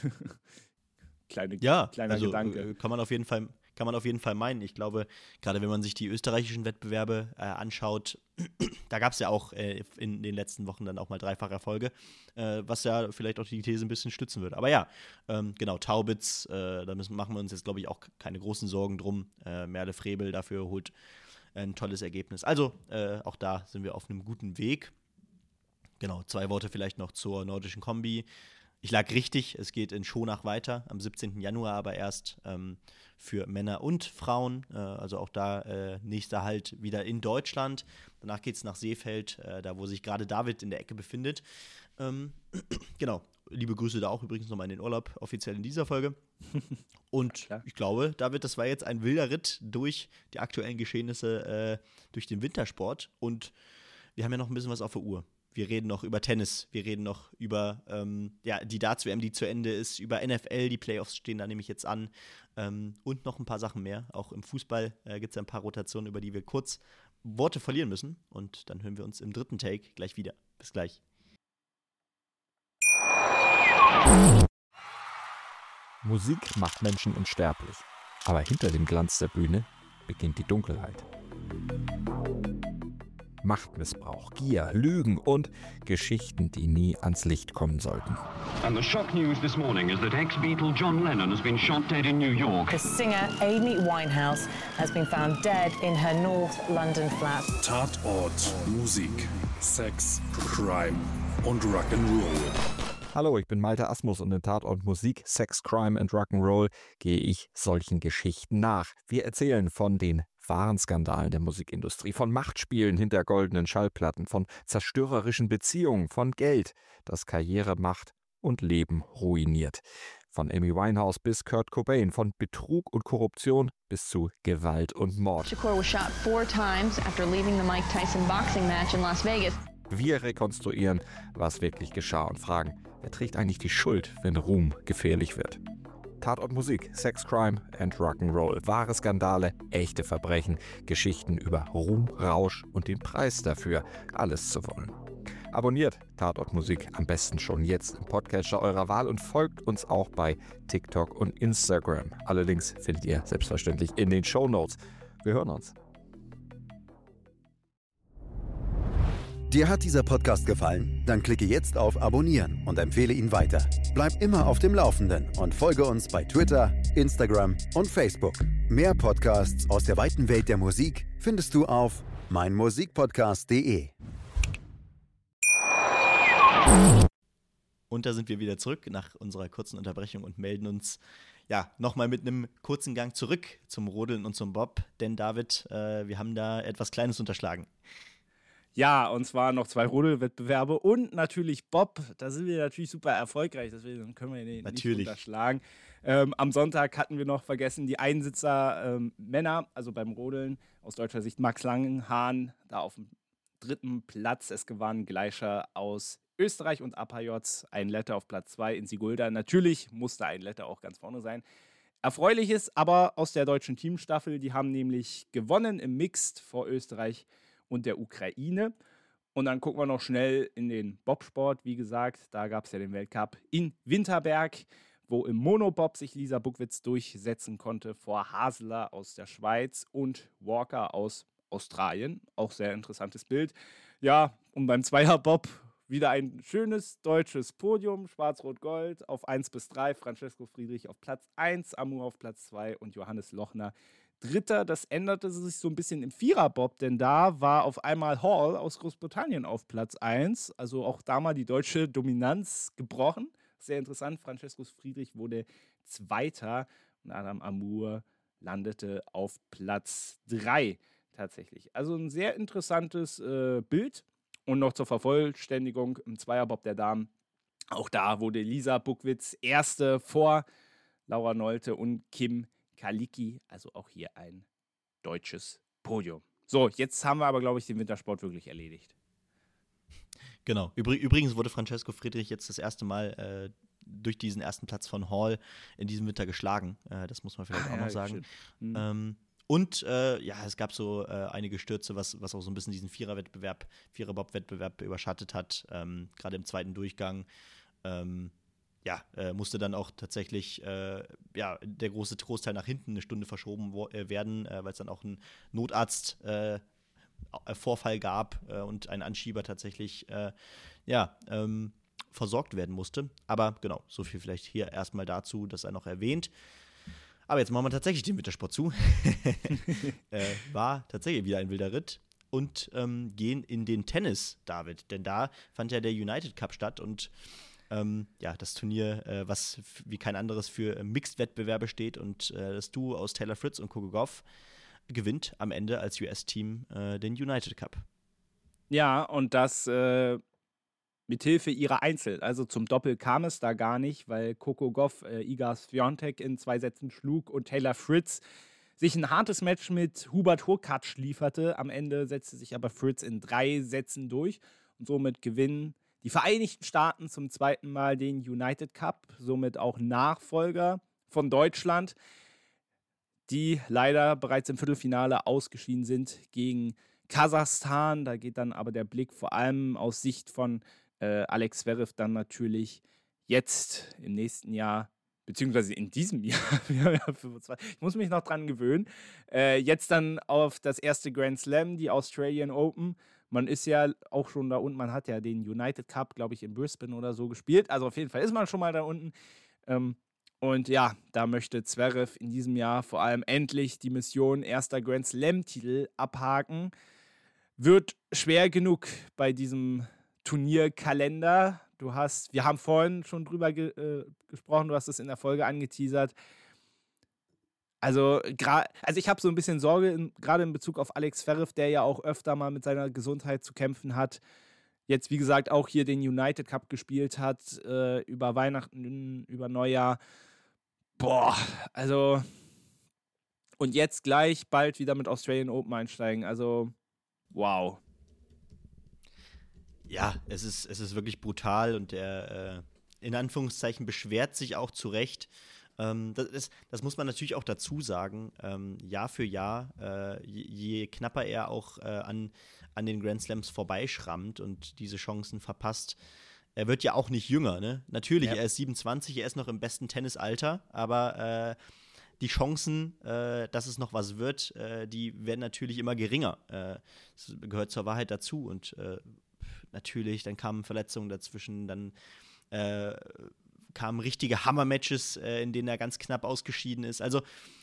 S2: kleine,
S1: ja,
S2: kleiner
S1: also,
S2: Gedanke.
S1: Kann man auf jeden Fall, kann man auf jeden Fall meinen. Ich glaube, gerade wenn man sich die österreichischen Wettbewerbe äh, anschaut, da gab es ja auch äh, in den letzten Wochen dann auch mal Dreifacherfolge, äh, was ja vielleicht auch die These ein bisschen stützen würde. Aber ja, ähm, genau, Taubitz, äh, da müssen, machen wir uns jetzt, glaube ich, auch keine großen Sorgen drum. Äh, Merle Frebel dafür holt ein tolles Ergebnis. Also, äh, auch da sind wir auf einem guten Weg. Genau, zwei Worte vielleicht noch zur nordischen Kombi. Ich lag richtig, es geht in Schonach weiter, am siebzehnten Januar aber erst ähm, für Männer und Frauen. Äh, also auch da äh, nächster Halt wieder in Deutschland. Danach geht es nach Seefeld, äh, da wo sich gerade David in der Ecke befindet. Ähm, genau, liebe Grüße da auch übrigens nochmal in den Urlaub, offiziell in dieser Folge. Und
S2: Ja,
S1: ich glaube, David, das war jetzt ein wilder Ritt durch die aktuellen Geschehnisse, äh, durch den Wintersport. Und wir haben ja noch ein bisschen was auf der Uhr. Wir reden noch über Tennis, wir reden noch über ähm, ja, die Darts-W M, die zu Ende ist, über N F L, die Playoffs stehen da nämlich jetzt an ähm, und noch ein paar Sachen mehr. Auch im Fußball äh, gibt es ein paar Rotationen, über die wir kurz Worte verlieren müssen. Und dann hören wir uns im dritten Take gleich wieder. Bis gleich.
S3: Musik macht Menschen unsterblich, aber hinter dem Glanz der Bühne beginnt die Dunkelheit. Machtmissbrauch, Gier, Lügen und Geschichten, die nie ans Licht kommen sollten.
S4: And the shock news this morning is that ex-Beatle John Lennon has been shot dead in New York.
S5: The singer Amy Winehouse has been found dead in her North London flat.
S6: Tatort, Musik, Sex, Crime und Rock'n'Roll.
S3: Hallo, ich bin Malte Asmus und in Tatort Musik, Sex, Crime and Rock'n'Roll gehe ich solchen Geschichten nach. Wir erzählen von den wahren Skandalen der Musikindustrie, von Machtspielen hinter goldenen Schallplatten, von zerstörerischen Beziehungen, von Geld, das Karriere, Macht und Leben ruiniert. Von Amy Winehouse bis Kurt Cobain, von Betrug und Korruption bis zu Gewalt und Mord.
S7: Shakur was shot four times after leaving the Mike Tyson boxing match in Las Vegas.
S3: Wir rekonstruieren, was wirklich geschah und fragen, wer trägt eigentlich die Schuld, wenn Ruhm gefährlich wird? Tatort Musik, Sex, Crime and Rock'n'Roll. Wahre Skandale, echte Verbrechen, Geschichten über Ruhm, Rausch und den Preis dafür, alles zu wollen. Abonniert Tatort Musik am besten schon jetzt im Podcatcher eurer Wahl und folgt uns auch bei TikTok und Instagram. Alle Links findet ihr selbstverständlich in den Shownotes. Wir hören uns.
S8: Dir hat dieser Podcast gefallen? Dann klicke jetzt auf Abonnieren und empfehle ihn weiter. Bleib immer auf dem Laufenden und folge uns bei Twitter, Instagram und Facebook. Mehr Podcasts aus der weiten Welt der Musik findest du auf meinmusikpodcast punkt de.
S1: Und da sind wir wieder zurück nach unserer kurzen Unterbrechung und melden uns ja nochmal mit einem kurzen Gang zurück zum Rodeln und zum Bob. Denn David, äh, wir haben da etwas Kleines unterschlagen.
S2: Ja, und zwar noch zwei Rodelwettbewerbe und natürlich Bob. Da sind wir natürlich super erfolgreich, deswegen können wir den
S1: natürlich
S2: nicht unterschlagen. Ähm, am Sonntag hatten wir noch vergessen die Einsitzer ähm, Männer, also beim Rodeln aus deutscher Sicht Max Langenhahn, da auf dem dritten Platz. Es gewann Gleicher aus Österreich und Apajots, ein Letter auf Platz zwei in Sigulda. Natürlich musste ein Letter auch ganz vorne sein. Erfreulich ist aber aus der deutschen Teamstaffel, die haben nämlich gewonnen im Mixed vor Österreich und der Ukraine. Und dann gucken wir noch schnell in den Bobsport. Wie gesagt, da gab es ja den Weltcup in Winterberg, wo im Monobob sich Lisa Buckwitz durchsetzen konnte vor Haseler aus der Schweiz und Walker aus Australien. Auch sehr interessantes Bild. Ja, und beim Zweierbob wieder ein schönes deutsches Podium, Schwarz-Rot-Gold auf eins bis drei. Francesco Friedrich auf Platz eins, Amur auf Platz zwei und Johannes Lochner Dritter. Das änderte sich so ein bisschen im Viererbob, denn da war auf einmal Hall aus Großbritannien auf Platz eins. Also auch da mal die deutsche Dominanz gebrochen. Sehr interessant. Francesco Friedrich wurde Zweiter und Adam Amur landete auf Platz drei tatsächlich. Also ein sehr interessantes äh, Bild. Und noch zur Vervollständigung im Zweierbob der Damen. Auch da wurde Lisa Buckwitz Erste vor Laura Nolte und Kim Kalicki. Also auch hier ein deutsches Podium. So, jetzt haben wir aber, glaube ich, den Wintersport wirklich erledigt.
S1: Genau. Übrigens wurde Francesco Friedrich jetzt das erste Mal äh, durch diesen ersten Platz von Hall in diesem Winter geschlagen. Äh, das muss man vielleicht ah, auch ja, noch sagen. Mhm. Ähm, Und äh, ja, es gab so äh, einige Stürze, was, was auch so ein bisschen diesen Vierer-Wettbewerb, Vierer-Bob-Wettbewerb überschattet hat, ähm, gerade im zweiten Durchgang. Ähm, ja, äh, musste dann auch tatsächlich äh, ja, der große Großteil nach hinten eine Stunde verschoben wo, äh, werden, äh, weil es dann auch einen Notarzt-Vorfall äh, gab äh, und ein Anschieber tatsächlich äh, ja, ähm, versorgt werden musste. Aber genau, so viel vielleicht hier erstmal dazu, das sei noch erwähnt. Aber jetzt machen wir tatsächlich den Wintersport zu. äh, war tatsächlich wieder ein wilder Ritt. Und ähm, gehen in den Tennis, David. Denn da fand ja der United Cup statt. Und ähm, ja, das Turnier, äh, was f- wie kein anderes für äh, Mixed-Wettbewerbe steht. Und äh, das Duo aus Taylor Fritz und Coco Gauff gewinnt am Ende als U S-Team äh, den United Cup.
S2: Ja, und das äh, mithilfe ihrer Einzel. Also zum Doppel kam es da gar nicht, weil Coco Gauff äh, Iga Swiatek in zwei Sätzen schlug und Taylor Fritz sich ein hartes Match mit Hubert Hurkacz lieferte. Am Ende setzte sich aber Fritz in drei Sätzen durch und somit gewinnen die Vereinigten Staaten zum zweiten Mal den United Cup, somit auch Nachfolger von Deutschland, die leider bereits im Viertelfinale ausgeschieden sind gegen Kasachstan. Da geht dann aber der Blick vor allem aus Sicht von äh, Alex Zverev dann natürlich jetzt im nächsten Jahr, beziehungsweise in diesem Jahr, ich muss mich noch dran gewöhnen, äh, jetzt dann auf das erste Grand Slam, die Australian Open. Man ist ja auch schon da unten, man hat ja den United Cup, glaube ich, in Brisbane oder so gespielt. Also auf jeden Fall ist man schon mal da unten. Ähm, und ja, da möchte Zverev in diesem Jahr vor allem endlich die Mission erster Grand Slam-Titel abhaken. Wird schwer genug bei diesem Turnierkalender. Du hast, wir haben vorhin schon drüber ge- äh, gesprochen, du hast es in der Folge angeteasert. Also, gra- also ich habe so ein bisschen Sorge, in, gerade in Bezug auf Alex Zverev, der ja auch öfter mal mit seiner Gesundheit zu kämpfen hat. Jetzt, wie gesagt, auch hier den United Cup gespielt hat, äh, über Weihnachten, über Neujahr. Boah, also und jetzt gleich bald wieder mit Australian Open einsteigen. Also, wow.
S1: Ja, es ist, es ist wirklich brutal und der, äh, in Anführungszeichen, beschwert sich auch zu Recht. Ähm, das, ist, das muss man natürlich auch dazu sagen, ähm, Jahr für Jahr, äh, je, je knapper er auch äh, an, an den Grand Slams vorbeischrammt und diese Chancen verpasst. Er wird ja auch nicht jünger, ne? Natürlich, ja. Er ist siebenundzwanzig, er ist noch im besten Tennisalter, aber äh, die Chancen, äh, dass es noch was wird, äh, die werden natürlich immer geringer. Äh, das gehört zur Wahrheit dazu und äh, natürlich, dann kamen Verletzungen dazwischen, dann äh, kamen richtige Hammer-Matches, äh, in denen er ganz knapp ausgeschieden ist. Also,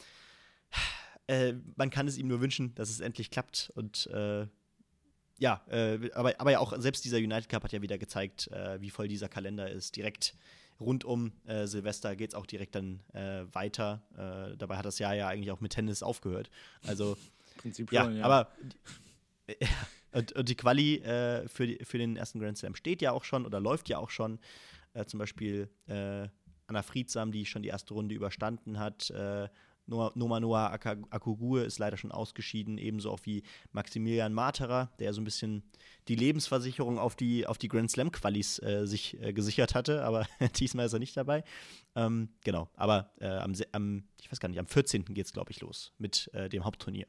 S1: äh, man kann es ihm nur wünschen, dass es endlich klappt. Und äh, ja, äh, aber, aber ja auch selbst dieser United Cup hat ja wieder gezeigt, äh, wie voll dieser Kalender ist. Direkt rund um äh, Silvester geht es auch direkt dann äh, weiter. Äh, dabei hat das Jahr ja eigentlich auch mit Tennis aufgehört. Also,
S2: Prinzip
S1: ja,
S2: schon, ja.
S1: aber äh, und, und die Quali äh, für, die, für den ersten Grand Slam steht ja auch schon oder läuft ja auch schon. Äh, zum Beispiel äh, Anna Friedsam, die schon die erste Runde überstanden hat. Äh, Noma Noah Akugue ist leider schon ausgeschieden, ebenso auch wie Maximilian Materer, der so ein bisschen die Lebensversicherung auf die, auf die Grand Slam-Qualis äh, sich äh, gesichert hatte, aber diesmal ist er nicht dabei. Ähm, genau, aber äh, am, am, ich weiß gar nicht, am vierzehnten geht es, glaube ich, los mit äh, dem Hauptturnier.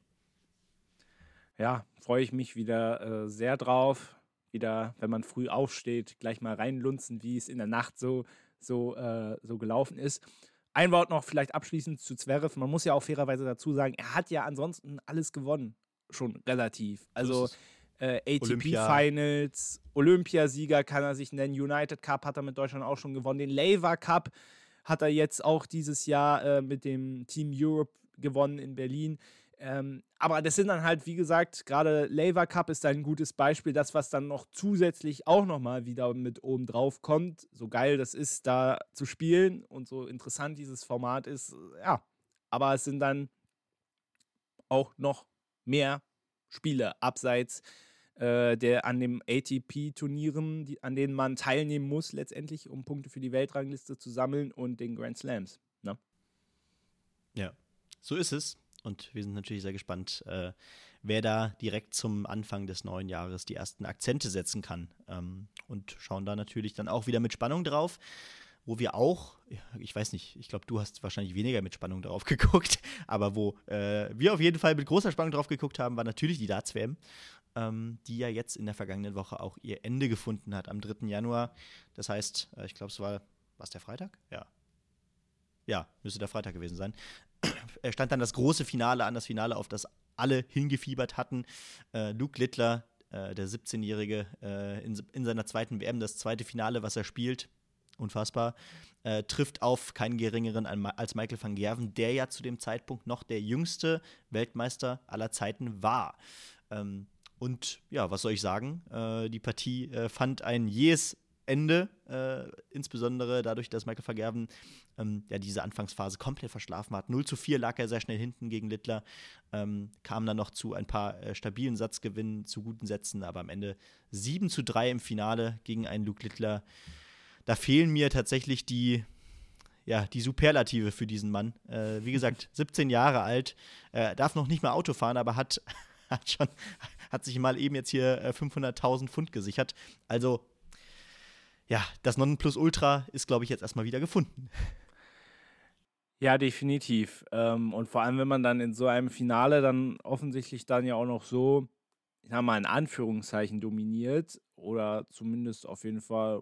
S2: Ja, freue ich mich wieder äh, sehr drauf. Wieder, wenn man früh aufsteht, gleich mal reinlunzen, wie es in der Nacht so, so, äh, so gelaufen ist. Ein Wort noch vielleicht abschließend zu Zverev. Man muss ja auch fairerweise dazu sagen, er hat ja ansonsten alles gewonnen. Schon relativ. Also äh, A T P-Finals, Olympiasieger kann er sich nennen. United Cup hat er mit Deutschland auch schon gewonnen. Den Laver Cup hat er jetzt auch dieses Jahr äh, mit dem Team Europe gewonnen in Berlin. Ähm, aber das sind dann halt, wie gesagt, gerade Laver Cup ist ein gutes Beispiel, das, was dann noch zusätzlich auch nochmal wieder mit oben drauf kommt. So geil das ist, da zu spielen und so interessant dieses Format ist, ja. Aber es sind dann auch noch mehr Spiele abseits äh, der an den A T P-Turnieren, die, an denen man teilnehmen muss, letztendlich, um Punkte für die Weltrangliste zu sammeln und den Grand Slams. Ne?
S1: Ja, so ist es. Und wir sind natürlich sehr gespannt, äh, wer da direkt zum Anfang des neuen Jahres die ersten Akzente setzen kann. Ähm, und schauen da natürlich dann auch wieder mit Spannung drauf, wo wir auch, ich weiß nicht, ich glaube, du hast wahrscheinlich weniger mit Spannung drauf geguckt, aber wo äh, wir auf jeden Fall mit großer Spannung drauf geguckt haben, war natürlich die Darts-W M, ähm, die ja jetzt in der vergangenen Woche auch ihr Ende gefunden hat, am dritten Januar. Das heißt, äh, ich glaube, es war, war es der Freitag? Ja. Ja, müsste der Freitag gewesen sein. Er stand dann das große Finale an, das Finale, auf das alle hingefiebert hatten. Äh, Luke Littler, äh, der siebzehnjährige, äh, in, in seiner zweiten W M, das zweite Finale, was er spielt, unfassbar, äh, trifft auf keinen geringeren als Michael van Gerwen, der ja zu dem Zeitpunkt noch der jüngste Weltmeister aller Zeiten war. Ähm, und ja, was soll ich sagen? Äh, die Partie äh, fand ein jähes Ende, äh, insbesondere dadurch, dass Michael van Gerwen ähm, ja diese Anfangsphase komplett verschlafen hat. null zu vier lag er sehr schnell hinten gegen Littler, ähm, kam dann noch zu ein paar äh, stabilen Satzgewinnen, zu guten Sätzen, aber am Ende sieben zu drei im Finale gegen einen Luke Littler. Da fehlen mir tatsächlich die, ja, die Superlative für diesen Mann. Äh, wie gesagt, siebzehn Jahre alt, äh, darf noch nicht mal Auto fahren, aber hat, hat schon, hat sich mal eben jetzt hier äh, fünfhunderttausend Pfund gesichert. Also ja, das Nonplusultra ist, glaube ich, jetzt erstmal wieder gefunden.
S2: Ja, definitiv. Ähm, und vor allem, wenn man dann in so einem Finale dann offensichtlich dann ja auch noch so, ich sag mal in Anführungszeichen, dominiert oder zumindest auf jeden Fall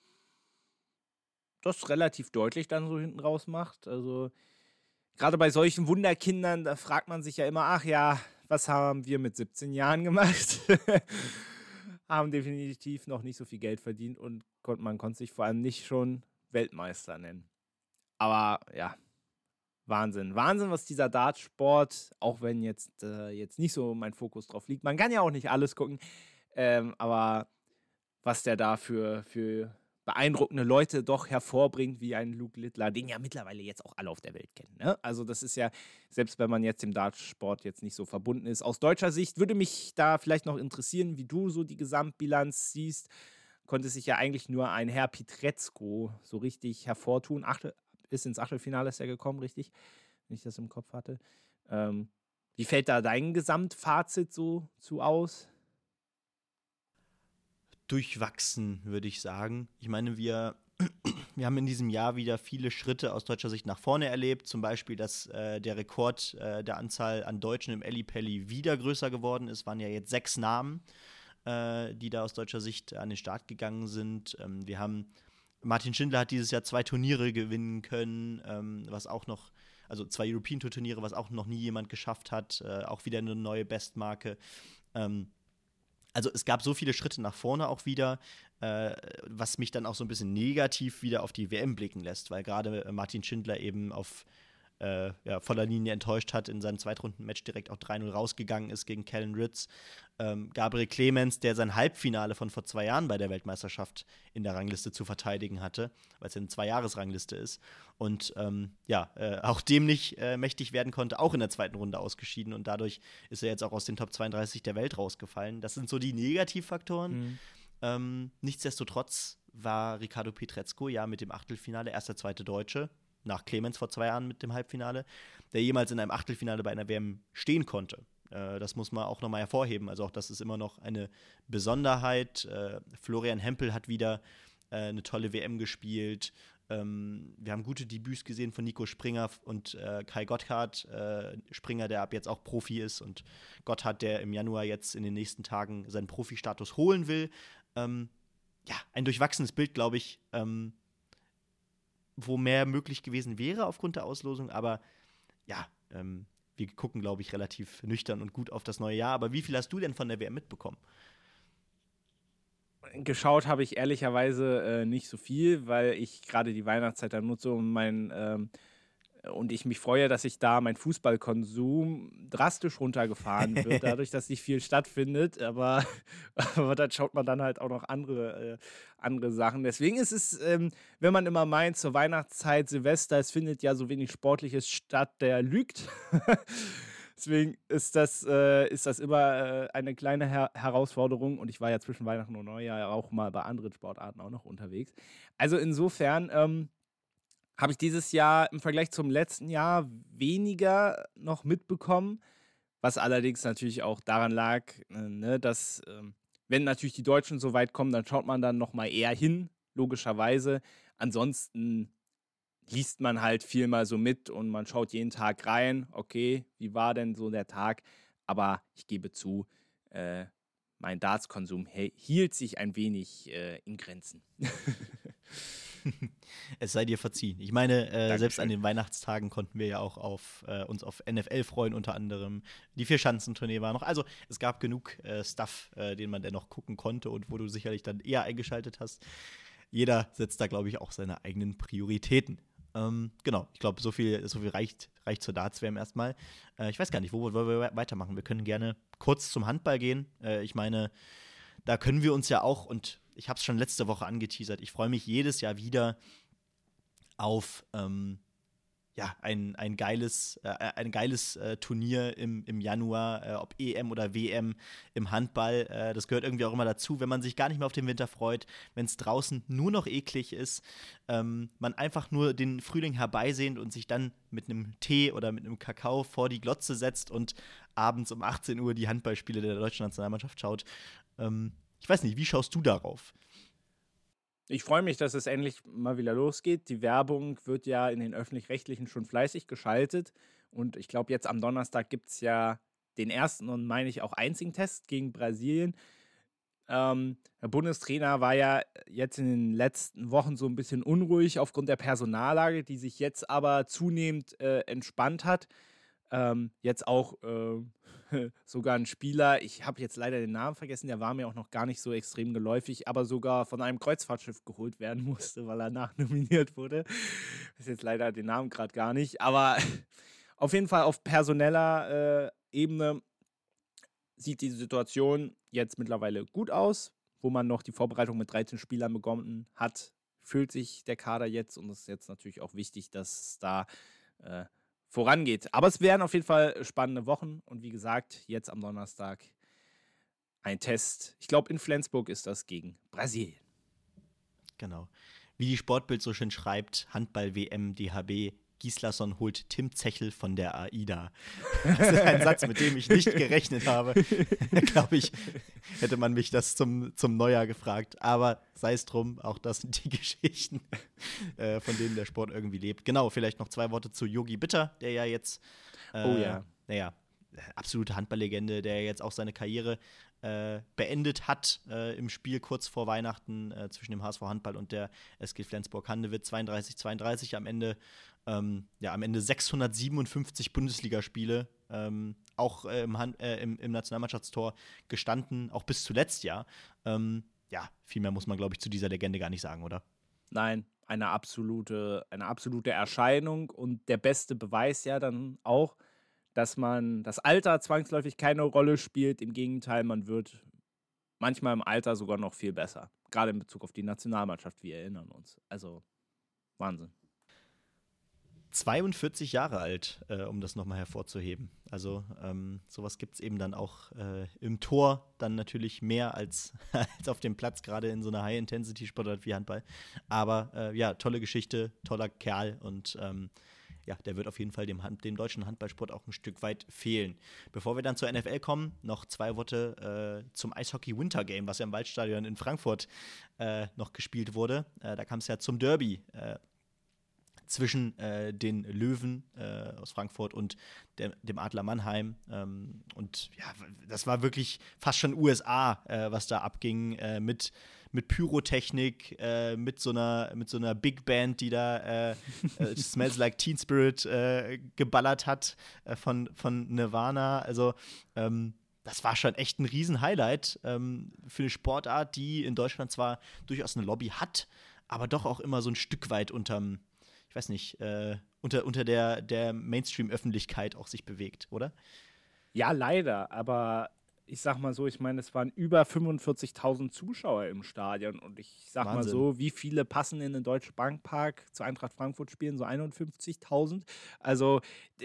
S2: das relativ deutlich dann so hinten raus macht. Also gerade bei solchen Wunderkindern, da fragt man sich ja immer, ach ja, was haben wir mit siebzehn Jahren gemacht? Haben definitiv noch nicht so viel Geld verdient und kon- man konnte sich vor allem nicht schon Weltmeister nennen. Aber ja, Wahnsinn. Wahnsinn, was dieser Dartsport, auch wenn jetzt, äh, jetzt nicht so mein Fokus drauf liegt, man kann ja auch nicht alles gucken, ähm, aber was der da für, für beeindruckende Leute doch hervorbringt, wie ein Luke Littler, den ja mittlerweile jetzt auch alle auf der Welt kennen. Ne? Also das ist ja, selbst wenn man jetzt dem Dartsport jetzt nicht so verbunden ist, aus deutscher Sicht würde mich da vielleicht noch interessieren, wie du so die Gesamtbilanz siehst. Konnte sich ja eigentlich nur ein Herr Pietrezco so richtig hervortun. Achtel, ist ins Achtelfinale ist er gekommen, richtig? Wenn ich das im Kopf hatte. Ähm, wie fällt da dein Gesamtfazit so zu aus?
S1: Durchwachsen, würde ich sagen. Ich meine, wir, wir haben in diesem Jahr wieder viele Schritte aus deutscher Sicht nach vorne erlebt. Zum Beispiel, dass äh, der Rekord äh, der Anzahl an Deutschen im Ellipelli wieder größer geworden ist. Es waren ja jetzt sechs Namen, äh, die da aus deutscher Sicht an den Start gegangen sind. Ähm, wir haben, Martin Schindler hat dieses Jahr zwei Turniere gewinnen können, ähm, was auch noch, also zwei European Tour Turniere, was auch noch nie jemand geschafft hat. Äh, auch wieder eine neue Bestmarke. Ähm, Also es gab so viele Schritte nach vorne auch wieder, äh, was mich dann auch so ein bisschen negativ wieder auf die W M blicken lässt, weil gerade äh, Martin Schindler eben auf äh, ja, voller Linie enttäuscht hat, in seinem Zweitrunden-Match direkt auch drei null rausgegangen ist gegen Callan Ritz. Ähm, Gabriel Clemens, der sein Halbfinale von vor zwei Jahren bei der Weltmeisterschaft in der Rangliste zu verteidigen hatte, weil es ja eine Zwei-Jahres-Rangliste ist. Und ähm, ja, äh, auch dem nicht äh, mächtig werden konnte, auch in der zweiten Runde ausgeschieden. Und dadurch ist er jetzt auch aus den Top zweiunddreißig der Welt rausgefallen. Das sind so die Negativfaktoren. Mhm. Ähm, nichtsdestotrotz war Ricardo Pietrezco ja mit dem Achtelfinale erst der zweite Deutsche, nach Clemens vor zwei Jahren mit dem Halbfinale, der jemals in einem Achtelfinale bei einer W M stehen konnte. Äh, das muss man auch nochmal hervorheben. Also auch das ist immer noch eine Besonderheit. Äh, Florian Hempel hat wieder äh, eine tolle W M gespielt. Ähm, wir haben gute Debüts gesehen von Nico Springer und äh, Kai Gotthard. Äh, Springer, der ab jetzt auch Profi ist, und Gotthard, der im Januar jetzt in den nächsten Tagen seinen Profi-Status holen will. Ähm, ja, ein durchwachsenes Bild, glaube ich, ähm, wo mehr möglich gewesen wäre aufgrund der Auslosung. Aber ja, ähm, wir gucken, glaube ich, relativ nüchtern und gut auf das neue Jahr. Aber wie viel hast du denn von der W M mitbekommen?
S2: Geschaut habe ich ehrlicherweise äh, nicht so viel, weil ich gerade die Weihnachtszeit dann nutze, um mein ähm, und ich mich freue, dass ich da mein Fußballkonsum drastisch runtergefahren wird, dadurch, dass nicht viel stattfindet. Aber, aber dann schaut man dann halt auch noch andere, äh, andere Sachen. Deswegen ist es, ähm, wenn man immer meint, zur Weihnachtszeit, Silvester, es findet ja so wenig Sportliches statt, der lügt. Deswegen ist das, äh, ist das immer äh, eine kleine Her- Herausforderung. Und ich war ja zwischen Weihnachten und Neujahr auch mal bei anderen Sportarten auch noch unterwegs. Also insofern ähm, habe ich dieses Jahr im Vergleich zum letzten Jahr weniger noch mitbekommen, was allerdings natürlich auch daran lag, äh, ne, dass ähm, wenn natürlich die Deutschen so weit kommen, dann schaut man dann noch mal eher hin, logischerweise. Ansonsten liest man halt viel mal so mit und man schaut jeden Tag rein, okay, wie war denn so der Tag? Aber ich gebe zu, äh, mein Dartskonsum he- hielt sich ein wenig äh, in Grenzen.
S1: Es sei dir verziehen. Ich meine, äh, selbst an den Weihnachtstagen konnten wir ja auch auf, äh, uns auf N F L freuen, unter anderem. Die Vierschanzentournee war noch. Also es gab genug äh, Stuff, äh, den man dann noch gucken konnte und wo du sicherlich dann eher eingeschaltet hast. Jeder setzt da, glaube ich, auch seine eigenen Prioritäten. Ähm, genau, ich glaube, so viel, so viel reicht, reicht zur Darts-W M erstmal. Äh, ich weiß gar nicht, wo wollen wir weitermachen? Wir können gerne kurz zum Handball gehen. Äh, ich meine, da können wir uns ja auch, und ich habe es schon letzte Woche angeteasert, ich freue mich jedes Jahr wieder auf ähm, ja, ein, ein geiles, äh, ein geiles äh, Turnier im, im Januar, äh, ob E M oder W M im Handball. Äh, das gehört irgendwie auch immer dazu, wenn man sich gar nicht mehr auf den Winter freut, wenn es draußen nur noch eklig ist, ähm, man einfach nur den Frühling herbeisehnt und sich dann mit einem Tee oder mit einem Kakao vor die Glotze setzt und abends um achtzehn Uhr die Handballspiele der deutschen Nationalmannschaft schaut. Ähm, ich weiß nicht, wie schaust du darauf?
S2: Ich freue mich, dass es endlich mal wieder losgeht. Die Werbung wird ja in den Öffentlich-Rechtlichen schon fleißig geschaltet. Und ich glaube, jetzt am Donnerstag gibt es ja den ersten und meine ich auch einzigen Test gegen Brasilien. Ähm, der Bundestrainer war ja jetzt in den letzten Wochen so ein bisschen unruhig aufgrund der Personallage, die sich jetzt aber zunehmend äh, entspannt hat. Ähm, jetzt auch äh, sogar ein Spieler, ich habe jetzt leider den Namen vergessen, der war mir auch noch gar nicht so extrem geläufig, aber sogar von einem Kreuzfahrtschiff geholt werden musste, weil er nachnominiert wurde. Ich weiß jetzt leider den Namen gerade gar nicht, aber auf jeden Fall auf personeller äh, Ebene sieht die Situation jetzt mittlerweile gut aus, wo man noch die Vorbereitung mit dreizehn Spielern begonnen hat, fühlt sich der Kader jetzt und es ist jetzt natürlich auch wichtig, dass es da äh, vorangeht. Aber es werden auf jeden Fall spannende Wochen und wie gesagt, jetzt am Donnerstag ein Test. Ich glaube, in Flensburg ist das gegen Brasilien.
S1: Genau. Wie die Sportbild so schön schreibt, Handball-W M D H B, Gislason holt Tim Zechel von der AIDA. Das ist ein Satz, mit dem ich nicht gerechnet habe. Glaube ich, hätte man mich das zum, zum Neujahr gefragt. Aber sei es drum, auch das sind die Geschichten, äh, von denen der Sport irgendwie lebt. Genau, vielleicht noch zwei Worte zu Yogi Bitter, der ja jetzt, äh,
S2: oh ja,
S1: naja, absolute Handballlegende, der jetzt auch seine Karriere äh, beendet hat äh, im Spiel kurz vor Weihnachten äh, zwischen dem H S V Handball und der S G Flensburg-Handewitt, zweiunddreißig zweiunddreißig am Ende. Ähm, ja, am Ende sechshundertsiebenundfünfzig Bundesligaspiele, ähm, auch äh, im, Hand, äh, im, im Nationalmannschaftstor gestanden, auch bis zuletzt, ja. Ähm, ja, viel mehr muss man, glaube ich, zu dieser Legende gar nicht sagen, oder?
S2: Nein, eine absolute, eine absolute Erscheinung und der beste Beweis ja dann auch, dass man das Alter zwangsläufig keine Rolle spielt. Im Gegenteil, man wird manchmal im Alter sogar noch viel besser. Gerade in Bezug auf die Nationalmannschaft, wir erinnern uns. Also Wahnsinn.
S1: zweiundvierzig Jahre alt, äh, um das nochmal hervorzuheben. Also ähm, sowas gibt es eben dann auch äh, im Tor, dann natürlich mehr als, als auf dem Platz, gerade in so einer High-Intensity-Sportart wie Handball. Aber äh, ja, tolle Geschichte, toller Kerl und ähm, ja, der wird auf jeden Fall dem, Hand, dem deutschen Handballsport auch ein Stück weit fehlen. Bevor wir dann zur N F L kommen, noch zwei Worte äh, zum Eishockey Winter Game, was ja im Waldstadion in Frankfurt äh, noch gespielt wurde. Äh, da kam es ja zum Derby äh, zwischen äh, den Löwen äh, aus Frankfurt und der, dem Adler Mannheim. Ähm, und ja, das war wirklich fast schon U S A, äh, was da abging, äh, mit, mit Pyrotechnik, äh, mit, so einer, mit so einer Big Band, die da äh, äh, Smells Like Teen Spirit äh, geballert hat äh, von, von Nirvana. Also ähm, das war schon echt ein Riesen-Highlight ähm, für eine Sportart, die in Deutschland zwar durchaus eine Lobby hat, aber doch auch immer so ein Stück weit unterm ich weiß nicht, äh, unter, unter der, der Mainstream-Öffentlichkeit auch sich bewegt, oder?
S2: Ja, leider, aber ich sag mal so, ich meine, es waren über fünfundvierzigtausend Zuschauer im Stadion und ich sag Wahnsinn. mal so, wie viele passen in den Deutsche Bank Park zu Eintracht Frankfurt spielen? So einundfünfzigtausend. Also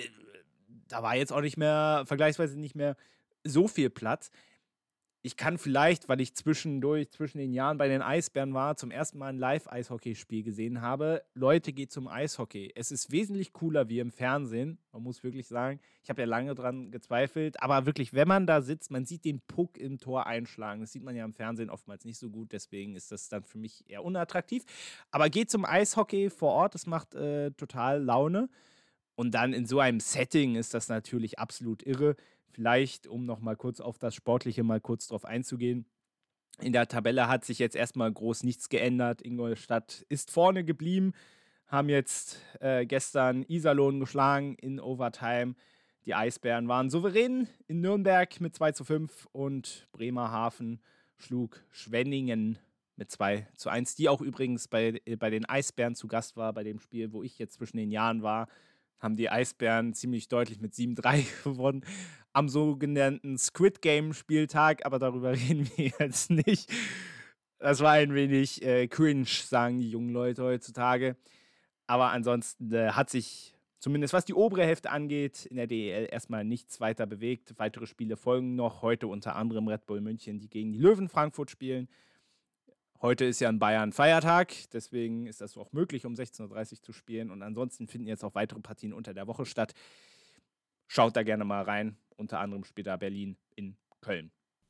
S2: da war jetzt auch nicht mehr, vergleichsweise nicht mehr so viel Platz. Ich kann vielleicht, weil ich zwischendurch, zwischen den Jahren bei den Eisbären war, zum ersten Mal ein Live-Eishockeyspiel gesehen habe. Leute, geht zum Eishockey. Es ist wesentlich cooler wie im Fernsehen. Man muss wirklich sagen, ich habe ja lange dran gezweifelt, aber wirklich, wenn man da sitzt, man sieht den Puck im Tor einschlagen. Das sieht man ja im Fernsehen oftmals nicht so gut, deswegen ist das dann für mich eher unattraktiv. Aber geht zum Eishockey vor Ort, das macht äh, total Laune. Und dann in so einem Setting ist das natürlich absolut irre. Vielleicht, um noch mal kurz auf das Sportliche mal kurz drauf einzugehen. In der Tabelle hat sich jetzt erstmal groß nichts geändert. Ingolstadt ist vorne geblieben, haben jetzt äh, gestern Iserlohn geschlagen in Overtime. Die Eisbären waren souverän in Nürnberg mit zwei zu fünf und Bremerhaven schlug Schwenningen mit zwei zu eins, die auch übrigens bei, bei den Eisbären zu Gast war, bei dem Spiel, wo ich jetzt zwischen den Jahren war. Haben die Eisbären ziemlich deutlich mit sieben drei gewonnen am sogenannten Squid Game Spieltag, aber darüber reden wir jetzt nicht. das war ein wenig äh, cringe, sagen die jungen Leute heutzutage. Aber ansonsten äh, hat sich, zumindest was die obere Hälfte angeht, in der D E L erstmal nichts weiter bewegt. Weitere Spiele folgen noch. Heute unter anderem Red Bull München, die gegen die Löwen Frankfurt spielen. Heute ist ja in Bayern Feiertag, deswegen ist das auch möglich, um sechzehn Uhr dreißig zu spielen. Und ansonsten finden jetzt auch weitere Partien unter der Woche statt. Schaut da gerne mal rein. Unter anderem spielt da Berlin in Köln.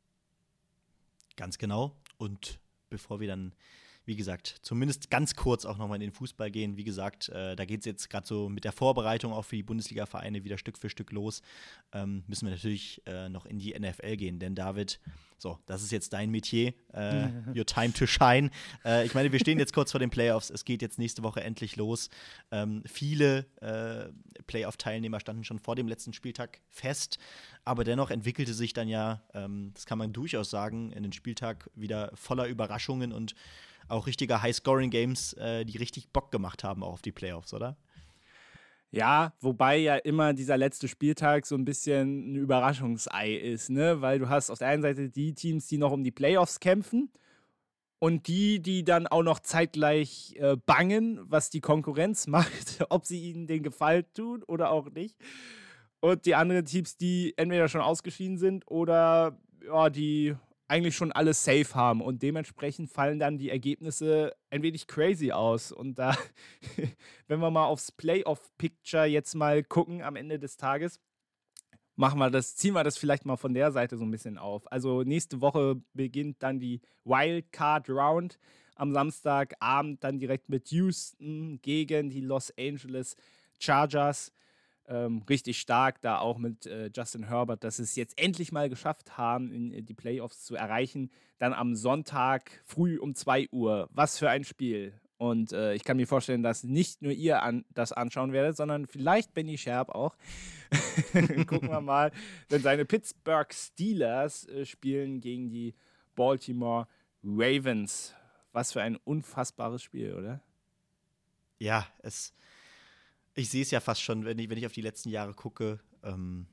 S1: Ganz genau. Und bevor wir dann, wie gesagt, zumindest ganz kurz auch nochmal in den Fußball gehen. Wie gesagt, äh, da geht es jetzt gerade so mit der Vorbereitung auch für die Bundesliga-Vereine wieder Stück für Stück los. Ähm, müssen wir natürlich äh, noch in die N F L gehen. Denn David, so, das ist jetzt dein Metier. Äh, your time to shine. Äh, ich meine, wir stehen jetzt kurz vor den Playoffs. Es geht jetzt nächste Woche endlich los. Ähm, viele äh, Playoff-Teilnehmer standen schon vor dem letzten Spieltag fest. Aber dennoch entwickelte sich dann ja, ähm, das kann man durchaus sagen, in den Spieltag wieder voller Überraschungen und auch richtiger High-Scoring-Games, äh, die richtig Bock gemacht haben auch auf die Playoffs, oder?
S2: Ja, wobei ja immer dieser letzte Spieltag so ein bisschen ein Überraschungsei ist, ne? Weil du hast auf der einen Seite die Teams, die noch um die Playoffs kämpfen und die, die dann auch noch zeitgleich äh, bangen, was die Konkurrenz macht, ob sie ihnen den Gefallen tun oder auch nicht. Und die anderen Teams, die entweder schon ausgeschieden sind oder ja, die eigentlich schon alles safe haben. Und dementsprechend fallen dann die Ergebnisse ein wenig crazy aus. Und da, wenn wir mal aufs Playoff-Picture jetzt mal gucken am Ende des Tages, machen wir das, ziehen wir das vielleicht mal von der Seite so ein bisschen auf. Also nächste Woche beginnt dann die Wildcard-Round am Samstagabend dann direkt mit Houston gegen die Los Angeles Chargers. Ähm, richtig stark, da auch mit äh, Justin Herbert, dass sie es jetzt endlich mal geschafft haben, in, in die Playoffs zu erreichen. Dann am Sonntag früh um zwei Uhr. Was für ein Spiel. Und äh, ich kann mir vorstellen, dass nicht nur ihr an, das anschauen werdet, sondern vielleicht Benny Scherb auch. Gucken wir mal. Denn seine Pittsburgh Steelers äh, spielen gegen die Baltimore Ravens. Was für ein unfassbares Spiel, oder?
S1: Ja, es Ich sehe es ja fast schon, wenn ich, wenn ich auf die letzten Jahre gucke. Ähm,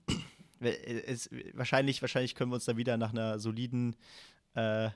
S1: es, wahrscheinlich, wahrscheinlich können wir uns da wieder nach einer soliden, äh,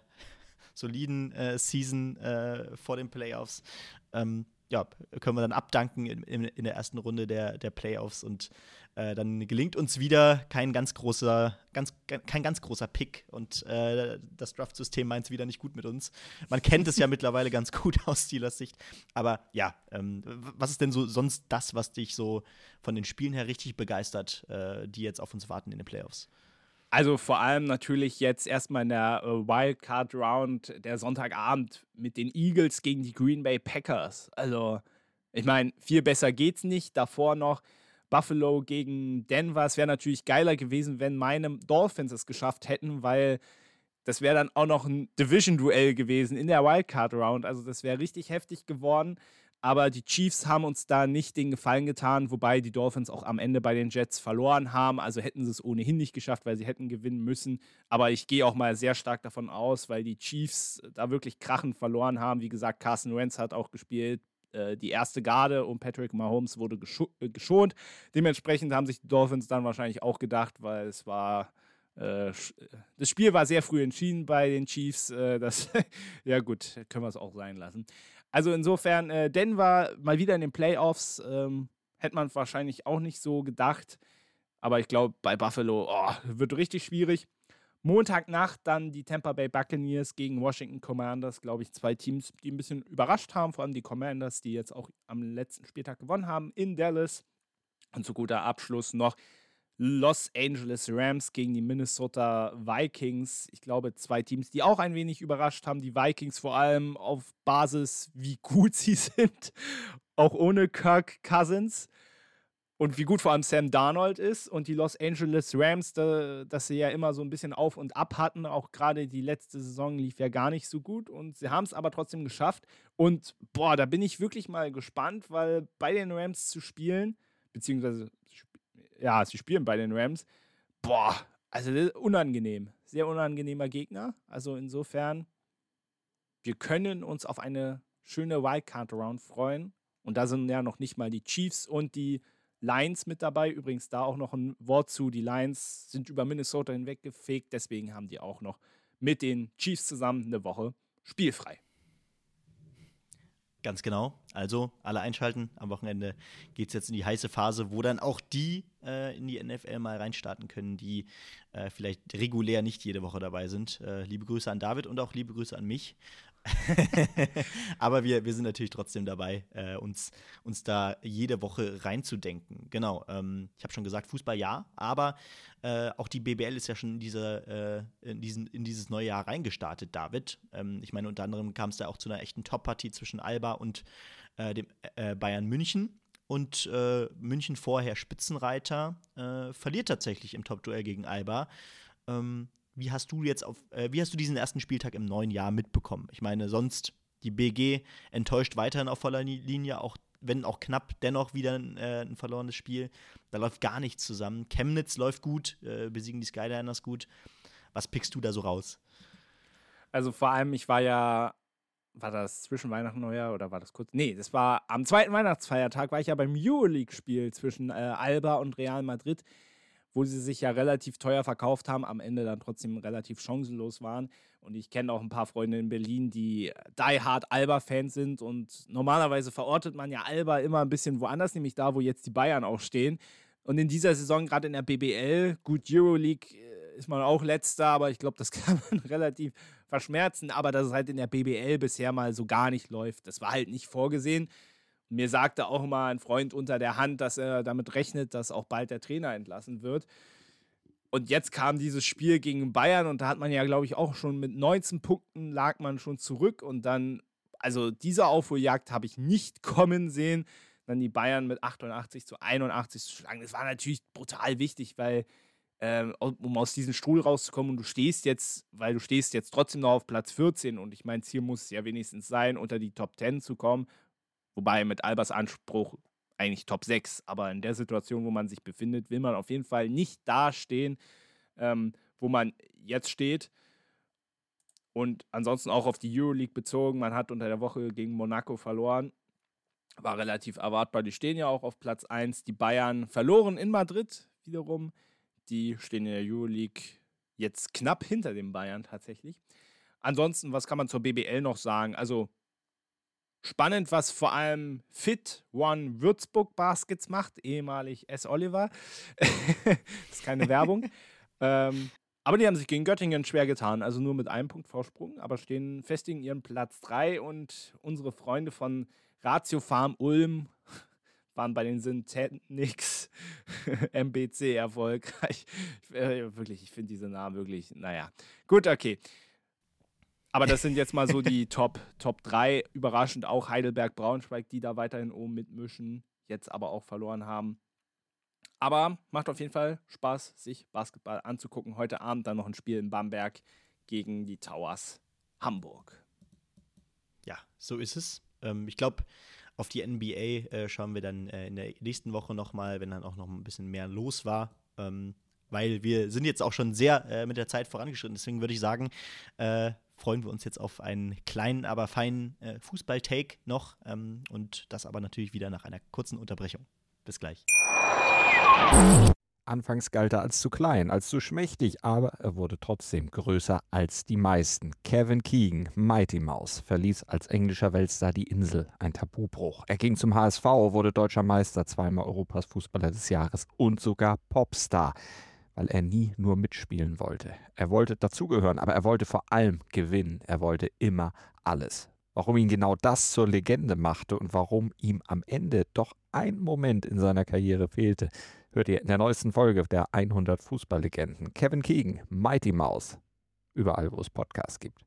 S1: soliden äh, Season äh, vor den Playoffs, ähm, ja, können wir dann abdanken in, in, in der ersten Runde der, der Playoffs und äh, dann gelingt uns wieder kein ganz großer, ganz, kein ganz großer Pick und äh, das Draft-System meint es wieder nicht gut mit uns. Man kennt es ja mittlerweile ganz gut aus Steelers Sicht, aber ja, ähm, was ist denn so sonst das, was dich so von den Spielen her richtig begeistert, äh, die jetzt auf uns warten in den Playoffs?
S2: Also vor allem natürlich jetzt erstmal in der äh, Wildcard-Round der Sonntagabend mit den Eagles gegen die Green Bay Packers. Also ich meine, viel besser geht's nicht. Davor noch Buffalo gegen Denver. Es wäre natürlich geiler gewesen, wenn meine Dolphins es geschafft hätten, weil das wäre dann auch noch ein Division-Duell gewesen in der Wildcard-Round. Also das wäre richtig heftig geworden. Aber die Chiefs haben uns da nicht den Gefallen getan, wobei die Dolphins auch am Ende bei den Jets verloren haben. Also hätten sie es ohnehin nicht geschafft, weil sie hätten gewinnen müssen. Aber ich gehe auch mal sehr stark davon aus, weil die Chiefs da wirklich krachend verloren haben. Wie gesagt, Carson Wentz hat auch gespielt. Äh, die erste Garde um Patrick Mahomes wurde gescho- äh, geschont. Dementsprechend haben sich die Dolphins dann wahrscheinlich auch gedacht, weil es war Äh, das Spiel war sehr früh entschieden bei den Chiefs. Äh, das, ja gut, können wir es auch sein lassen. Also insofern, äh, Denver mal wieder in den Playoffs, ähm, hätte man wahrscheinlich auch nicht so gedacht. Aber ich glaube, bei Buffalo oh, wird richtig schwierig. Montagnacht dann die Tampa Bay Buccaneers gegen Washington Commanders. Glaube ich, zwei Teams, die ein bisschen überrascht haben. Vor allem die Commanders, die jetzt auch am letzten Spieltag gewonnen haben in Dallas. Und zu guter Abschluss noch Los Angeles Rams gegen die Minnesota Vikings. Ich glaube, zwei Teams, die auch ein wenig überrascht haben. Die Vikings vor allem auf Basis, wie gut sie sind, auch ohne Kirk Cousins. Und wie gut vor allem Sam Darnold ist. Und die Los Angeles Rams, da, dass sie ja immer so ein bisschen auf und ab hatten. Auch gerade die letzte Saison lief ja gar nicht so gut. Und sie haben es aber trotzdem geschafft. Und boah, da bin ich wirklich mal gespannt, weil bei den Rams zu spielen, beziehungsweise ja, sie spielen bei den Rams. Boah, also das ist unangenehm. Sehr unangenehmer Gegner. Also insofern, wir können uns auf eine schöne Wildcard-Round freuen. Und da sind ja noch nicht mal die Chiefs und die Lions mit dabei. Übrigens da auch noch ein Wort zu. Die Lions sind über Minnesota hinweggefegt. Deswegen haben die auch noch mit den Chiefs zusammen eine Woche spielfrei.
S1: Ganz genau. Also alle einschalten. Am Wochenende geht es jetzt in die heiße Phase, wo dann auch die äh, in die N F L mal reinstarten können, die äh, vielleicht regulär nicht jede Woche dabei sind. Äh, liebe Grüße an David und auch liebe Grüße an mich. Aber wir, wir sind natürlich trotzdem dabei, äh, uns, uns da jede Woche reinzudenken. Genau, ähm, ich habe schon gesagt, Fußball ja, aber äh, auch die B B L ist ja schon in, diese, äh, in, diesen, in dieses neue Jahr reingestartet, David. Ähm, ich meine, unter anderem kam es da auch zu einer echten Top-Partie zwischen Alba und äh, dem äh, Bayern München. Und äh, München vorher Spitzenreiter äh, verliert tatsächlich im Top-Duell gegen Alba. Ähm, Wie hast du jetzt auf, äh, wie hast du diesen ersten Spieltag im neuen Jahr mitbekommen? Ich meine, sonst die B G enttäuscht weiterhin auf voller Linie, auch wenn auch knapp, dennoch wieder ein, äh, ein verlorenes Spiel. Da läuft gar nichts zusammen. Chemnitz läuft gut, äh, besiegen die Skyliners gut. Was pickst du da so raus?
S2: Also vor allem, ich war ja, war das zwischen Weihnachten und Neujahr oder war das kurz? Nee, das war am zweiten Weihnachtsfeiertag, war ich ja beim Euroleague-Spiel zwischen äh, Alba und Real Madrid, wo sie sich ja relativ teuer verkauft haben, am Ende dann trotzdem relativ chancenlos waren. Und ich kenne auch ein paar Freunde in Berlin, die die-hard Alba-Fans sind. Und normalerweise verortet man ja Alba immer ein bisschen woanders, nämlich da, wo jetzt die Bayern auch stehen. Und in dieser Saison, gerade in der B B L, gut, Euroleague ist man auch Letzter, aber ich glaube, das kann man relativ verschmerzen. Aber dass es halt in der B B L bisher mal so gar nicht läuft, das war halt nicht vorgesehen. Mir sagte auch mal ein Freund unter der Hand, dass er damit rechnet, dass auch bald der Trainer entlassen wird. Und jetzt kam dieses Spiel gegen Bayern und da hat man ja, glaube ich, auch schon mit neunzehn Punkten lag man schon zurück. Und dann, also diese Aufholjagd habe ich nicht kommen sehen, dann die Bayern mit achtundachtzig zu einundachtzig zu schlagen. Das war natürlich brutal wichtig, weil, ähm, um aus diesem Strudel rauszukommen, und du stehst jetzt, weil du stehst jetzt trotzdem noch auf Platz vierzehn und ich meine, Ziel muss es ja wenigstens sein, unter die Top zehn zu kommen. Wobei mit Albers Anspruch eigentlich Top sechs. Aber in der Situation, wo man sich befindet, will man auf jeden Fall nicht da stehen, ähm, wo man jetzt steht. Und ansonsten auch auf die Euroleague bezogen. Man hat unter der Woche gegen Monaco verloren. War relativ erwartbar. Die stehen ja auch auf Platz eins. Die Bayern verloren in Madrid wiederum. Die stehen in der Euroleague jetzt knapp hinter den Bayern tatsächlich. Ansonsten, was kann man zur B B L noch sagen? Also spannend, was vor allem Fit One Würzburg Baskets macht, ehemalig S. Oliver. Das ist keine Werbung. ähm, aber die haben sich gegen Göttingen schwer getan, also nur mit einem Punkt Vorsprung, aber stehen festigen ihren Platz drei und unsere Freunde von Ratio Farm Ulm waren bei den Synthetics M B C erfolgreich. Ich, äh, wirklich, ich finde diese Namen wirklich, naja. Gut, okay. Aber das sind jetzt mal so die Top, Top drei. Überraschend auch Heidelberg, Braunschweig, die da weiterhin oben mitmischen, jetzt aber auch verloren haben. Aber macht auf jeden Fall Spaß, sich Basketball anzugucken. Heute Abend dann noch ein Spiel in Bamberg gegen die Towers Hamburg.
S1: Ja, so ist es. Ähm, ich glaube, auf die N B A äh, schauen wir dann äh, in der nächsten Woche nochmal, wenn dann auch noch ein bisschen mehr los war. Ähm, weil wir sind jetzt auch schon sehr äh, mit der Zeit vorangeschritten. Deswegen würde ich sagen, äh, freuen wir uns jetzt auf einen kleinen, aber feinen äh, Fußball-Take noch. Ähm, und das aber natürlich wieder nach einer kurzen Unterbrechung. Bis gleich.
S3: Anfangs galt er als zu klein, als zu schmächtig, aber er wurde trotzdem größer als die meisten. Kevin Keegan, Mighty Mouse, verließ als englischer Weltstar die Insel, ein Tabubruch. Er ging zum H S V, wurde deutscher Meister, zweimal Europas Fußballer des Jahres und sogar Popstar, weil er nie nur mitspielen wollte. Er wollte dazugehören, aber er wollte vor allem gewinnen. Er wollte immer alles. Warum ihn genau das zur Legende machte und warum ihm am Ende doch ein Moment in seiner Karriere fehlte, hört ihr in der neuesten Folge der hundert Fußballlegenden. Kevin Keegan, Mighty Mouse, überall, wo es Podcasts gibt.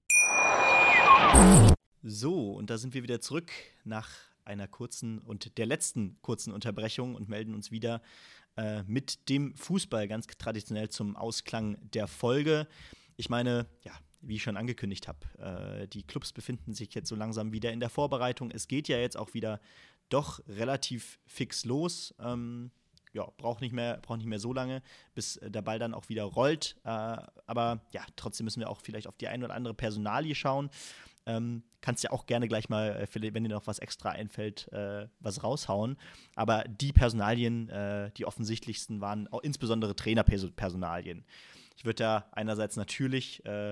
S1: So, und da sind wir wieder zurück nach einer kurzen und der letzten kurzen Unterbrechung und melden uns wieder äh, mit dem Fußball ganz traditionell zum Ausklang der Folge. Ich meine, ja, wie ich schon angekündigt habe, äh, die Clubs befinden sich jetzt so langsam wieder in der Vorbereitung. Es geht ja jetzt auch wieder doch relativ fix los. Ähm, ja, braucht nicht mehr, braucht nicht mehr so lange, bis der Ball dann auch wieder rollt. Äh, aber ja, trotzdem müssen wir auch vielleicht auf die eine oder andere Personalie schauen. Ähm, kannst ja auch gerne gleich mal, wenn dir noch was extra einfällt, äh, was raushauen. Aber die Personalien, äh, die offensichtlichsten, waren auch insbesondere Trainerpersonalien. Ich würde da einerseits natürlich äh,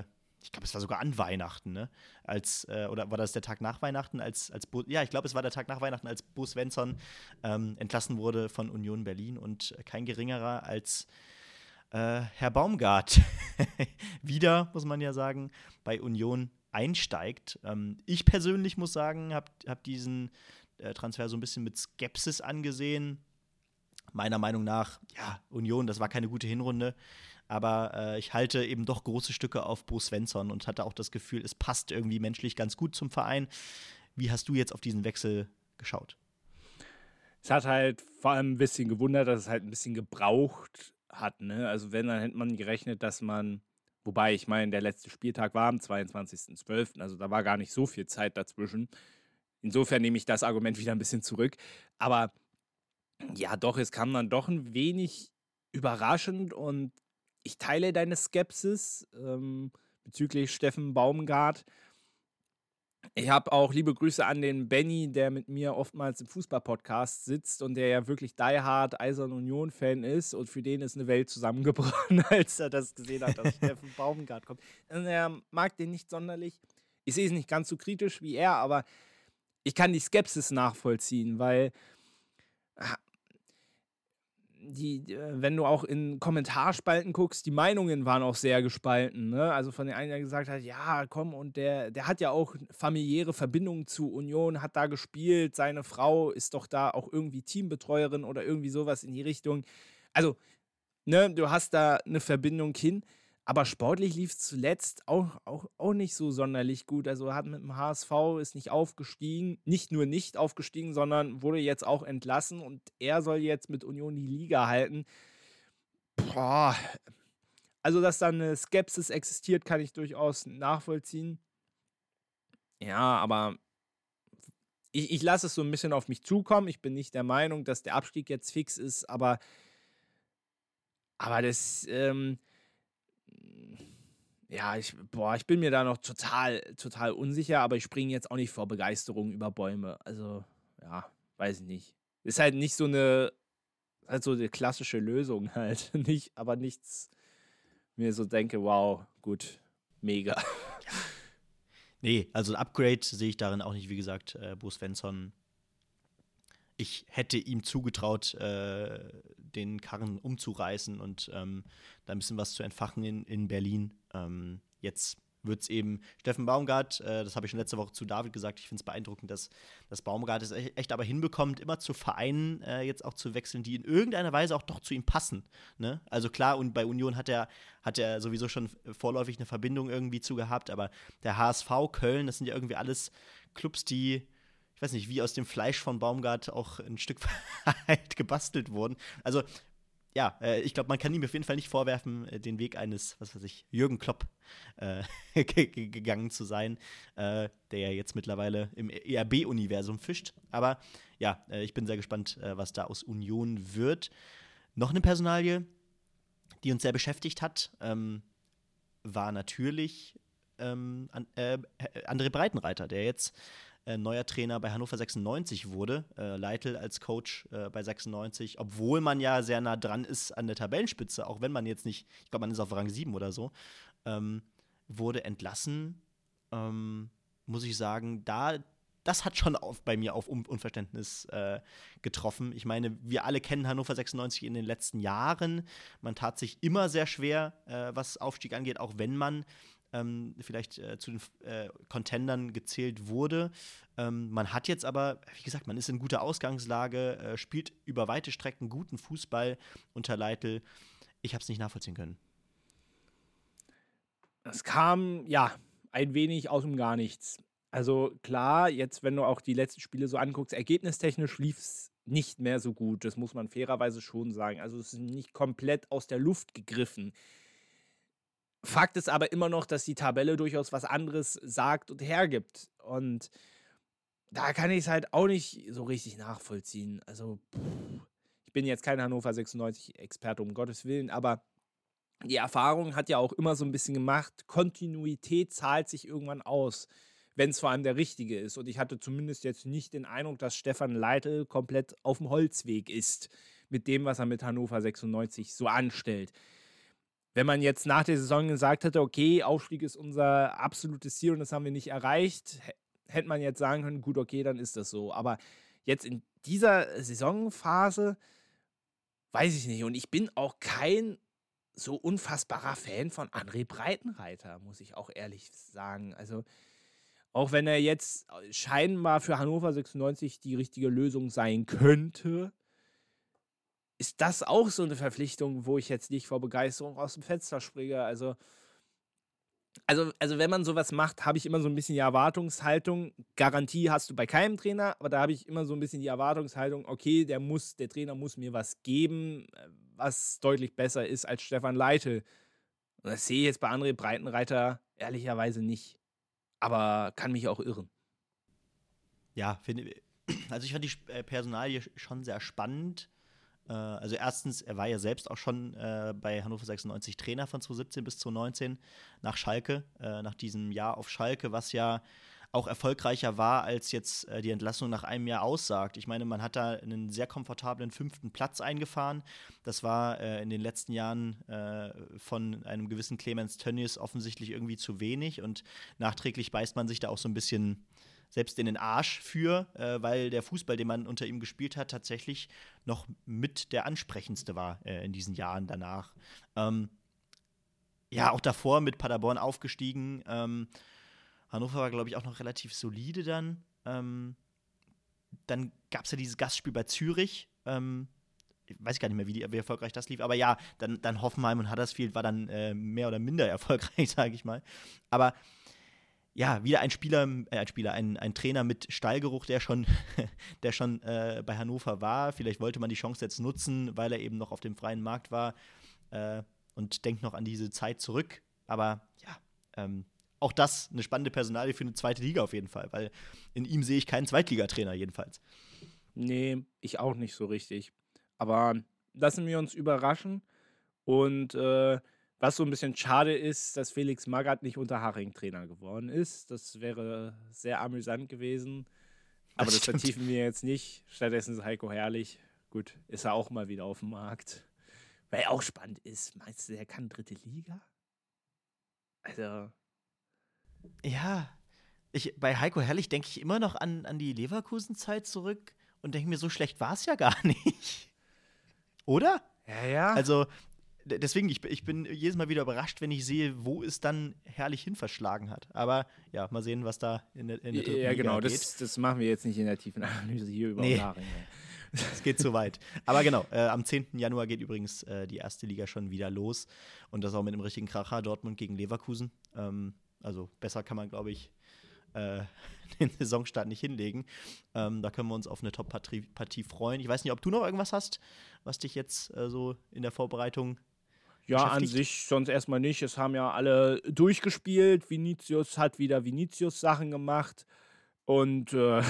S1: ich glaube, es war sogar an Weihnachten, ne? Als, äh, oder war das der Tag nach Weihnachten, als, als Bo ja, ich glaube, es war der Tag nach Weihnachten, als Bo Svensson ähm, entlassen wurde von Union Berlin und kein geringerer als äh, Herr Baumgart wieder, muss man ja sagen, bei Union einsteigt. Ähm, ich persönlich muss sagen, habe hab diesen äh, Transfer so ein bisschen mit Skepsis angesehen. Meiner Meinung nach, ja, Union, das war keine gute Hinrunde. Aber äh, ich halte eben doch große Stücke auf Bo Svensson und hatte auch das Gefühl, es passt irgendwie menschlich ganz gut zum Verein. Wie hast du jetzt auf diesen Wechsel geschaut?
S2: Es hat halt vor allem ein bisschen gewundert, dass es halt ein bisschen gebraucht hat. Ne? Also wenn, dann hätte man gerechnet, dass man, wobei ich meine, der letzte Spieltag war am zweiundzwanzigsten zwölften, also da war gar nicht so viel Zeit dazwischen. Insofern nehme ich das Argument wieder ein bisschen zurück. Aber ja doch, es kam dann doch ein wenig überraschend und ich teile deine Skepsis ähm, bezüglich Steffen Baumgart. Ich habe auch liebe Grüße an den Benny, der mit mir oftmals im Fußball-Podcast sitzt und der ja wirklich diehard Eisern Union-Fan ist und für den ist eine Welt zusammengebrochen, als er das gesehen hat, dass Steffen Baumgart kommt. Und er mag den nicht sonderlich. Ich sehe es nicht ganz so kritisch wie er, aber ich kann die Skepsis nachvollziehen, weil Die, wenn du auch in Kommentarspalten guckst, die Meinungen waren auch sehr gespalten. Ne? Also von den einen, der gesagt hat, ja, komm, und der, der hat ja auch familiäre Verbindungen zu Union, hat da gespielt, seine Frau ist doch da auch irgendwie Teambetreuerin oder irgendwie sowas in die Richtung. Also, ne, du hast da eine Verbindung hin, aber sportlich lief es zuletzt auch, auch, auch nicht so sonderlich gut. Also er hat mit dem H S V, ist nicht aufgestiegen, nicht nur nicht aufgestiegen, sondern wurde jetzt auch entlassen und er soll jetzt mit Union die Liga halten. Boah. Also, dass da eine Skepsis existiert, kann ich durchaus nachvollziehen. Ja, aber ich, ich lasse es so ein bisschen auf mich zukommen. Ich bin nicht der Meinung, dass der Abstieg jetzt fix ist, aber, aber das, ähm, ja, ich, boah, ich bin mir da noch total, total unsicher, aber ich springe jetzt auch nicht vor Begeisterung über Bäume. Also, ja, weiß ich nicht. Ist halt nicht so eine, halt so eine klassische Lösung halt. Nicht, aber nichts, mir so denke, wow, gut, mega.
S1: Ja. Nee, also ein Upgrade sehe ich darin auch nicht. Wie gesagt, äh, Bo Svensson, ich hätte ihm zugetraut, äh, den Karren umzureißen und ähm, da ein bisschen was zu entfachen in, in Berlin. Ähm, jetzt wird es eben Steffen Baumgart, äh, das habe ich schon letzte Woche zu David gesagt, ich finde es beeindruckend, dass, dass Baumgart es echt aber hinbekommt, immer zu Vereinen äh, jetzt auch zu wechseln, die in irgendeiner Weise auch doch zu ihm passen. Ne? Also klar, und bei Union hat er, hat er sowieso schon vorläufig eine Verbindung irgendwie zu gehabt, aber der H S V, Köln, das sind ja irgendwie alles Clubs, die, ich weiß nicht, wie aus dem Fleisch von Baumgart auch ein Stück weit gebastelt wurden. Also ja, äh, ich glaube, man kann ihm auf jeden Fall nicht vorwerfen, äh, den Weg eines, was weiß ich, Jürgen Klopp äh, gegangen zu sein, äh, der ja jetzt mittlerweile im E R B-Universum fischt. Aber ja, äh, ich bin sehr gespannt, äh, was da aus Union wird. Noch eine Personalie, die uns sehr beschäftigt hat, ähm, war natürlich ähm, an, äh, André Breitenreiter, der jetzt Äh, neuer Trainer bei Hannover sechsundneunzig wurde, äh, Leitl als Coach äh, bei sechsundneunzig, obwohl man ja sehr nah dran ist an der Tabellenspitze, auch wenn man jetzt nicht, ich glaube, man ist auf Rang sieben oder so, ähm, wurde entlassen, ähm, muss ich sagen, da, das hat schon auf, bei mir auf Un- Unverständnis äh, getroffen. Ich meine, wir alle kennen Hannover sechsundneunzig in den letzten Jahren, man tat sich immer sehr schwer, äh, was Aufstieg angeht, auch wenn man Ähm, vielleicht äh, zu den äh, Contendern gezählt wurde. Ähm, man hat jetzt aber, wie gesagt, man ist in guter Ausgangslage, äh, spielt über weite Strecken guten Fußball unter Leitl. Ich habe es nicht nachvollziehen können.
S2: Es kam, ja, ein wenig aus dem Gar nichts. Also klar, jetzt, wenn du auch die letzten Spiele so anguckst, ergebnistechnisch lief es nicht mehr so gut. Das muss man fairerweise schon sagen. Also es ist nicht komplett aus der Luft gegriffen. Fakt ist aber immer noch, dass die Tabelle durchaus was anderes sagt und hergibt. Und da kann ich es halt auch nicht so richtig nachvollziehen. Also, pff, ich bin jetzt kein Hannover sechsundneunzig-Experte, um Gottes Willen, aber die Erfahrung hat ja auch immer so ein bisschen gemacht, Kontinuität zahlt sich irgendwann aus, wenn es vor allem der Richtige ist. Und ich hatte zumindest jetzt nicht den Eindruck, dass Stefan Leitl komplett auf dem Holzweg ist mit dem, was er mit Hannover sechsundneunzig so anstellt. wenn man jetzt nach der Saison gesagt hätte, okay, Aufstieg ist unser absolutes Ziel und das haben wir nicht erreicht, hätte man jetzt sagen können, gut, okay, dann ist das so. Aber jetzt in dieser Saisonphase weiß ich nicht. Und ich bin auch kein so unfassbarer Fan von André Breitenreiter, muss ich auch ehrlich sagen. Also auch wenn er jetzt scheinbar für Hannover sechsundneunzig die richtige Lösung sein könnte, ist das auch so eine Verpflichtung, wo ich jetzt nicht vor Begeisterung aus dem Fenster springe. Also, also, also wenn man sowas macht, habe ich immer so ein bisschen die Erwartungshaltung. Garantie hast du bei keinem Trainer, aber da habe ich immer so ein bisschen die Erwartungshaltung, okay, der muss, der Trainer muss mir was geben, was deutlich besser ist als Stefan Leitl. Und das sehe ich jetzt bei André Breitenreiter ehrlicherweise nicht. Aber kann mich auch irren.
S1: Ja, finde also ich fand die Personalie schon sehr spannend. Also erstens, er war ja selbst auch schon äh, bei Hannover sechsundneunzig Trainer von zweitausendsiebzehn bis zweitausendneunzehn nach Schalke, äh, nach diesem Jahr auf Schalke, was ja auch erfolgreicher war, als jetzt äh, die Entlassung nach einem Jahr aussagt. Ich meine, man hat da einen sehr komfortablen fünften Platz eingefahren. Das war äh, in den letzten Jahren äh, von einem gewissen Clemens Tönnies offensichtlich irgendwie zu wenig und nachträglich beißt man sich da auch so ein bisschen selbst in den Arsch für, äh, weil der Fußball, den man unter ihm gespielt hat, tatsächlich noch mit der ansprechendste war äh, in diesen Jahren danach. Ähm, ja, auch davor mit Paderborn aufgestiegen. Ähm, Hannover war, glaube ich, auch noch relativ solide dann. Ähm, dann gab es ja dieses Gastspiel bei Zürich. Ähm, ich weiß gar nicht mehr, wie, die, wie erfolgreich das lief. Aber ja, dann, dann Hoffenheim und Huddersfield war dann äh, mehr oder minder erfolgreich, sage ich mal. Aber ja, wieder ein Spieler, äh, ein Spieler, ein, ein Trainer mit Stallgeruch, der schon, der schon äh, bei Hannover war. Vielleicht wollte man die Chance jetzt nutzen, weil er eben noch auf dem freien Markt war äh, und denkt noch an diese Zeit zurück. Aber ja, ähm, auch das eine spannende Personalie für eine zweite Liga auf jeden Fall, weil in ihm sehe ich keinen Zweitligatrainer jedenfalls.
S2: Nee, ich auch nicht so richtig. Aber lassen wir uns überraschen und äh, was so ein bisschen schade ist, dass Felix Magath nicht Unterhaching Trainer geworden ist. Das wäre sehr amüsant gewesen. Aber das, das vertiefen wir jetzt nicht. Stattdessen ist Heiko Herrlich. Gut, ist er auch mal wieder auf dem Markt. Weil auch spannend ist, meinst du, der kann dritte Liga? Also.
S1: Ja, ich, bei Heiko Herrlich denke ich immer noch an, an die Leverkusen-Zeit zurück und denke mir, so schlecht war es ja gar nicht. Oder?
S2: Ja, ja.
S1: Also, deswegen, ich, ich bin jedes Mal wieder überrascht, wenn ich sehe, wo es dann Herrlich hin verschlagen hat. Aber ja, mal sehen, was da in der, in der dritten
S2: ja,
S1: Liga
S2: genau,
S1: geht.
S2: Das, das machen wir jetzt nicht in der tiefen Analyse hier über
S1: nee.
S2: Unterhaching.
S1: Es geht zu weit. Aber genau, äh, am zehnten Januar geht übrigens äh, die erste Liga schon wieder los. Und das auch mit einem richtigen Kracher, Dortmund gegen Leverkusen. Ähm, also besser kann man, glaube ich, äh, den Saisonstart nicht hinlegen. Ähm, da können wir uns auf eine Top-Partie freuen. Ich weiß nicht, ob du noch irgendwas hast, was dich jetzt äh, so in der Vorbereitung
S2: Ja, an sich sonst erstmal nicht. Es haben ja alle durchgespielt. Vinicius hat wieder Vinicius-Sachen gemacht. Und äh,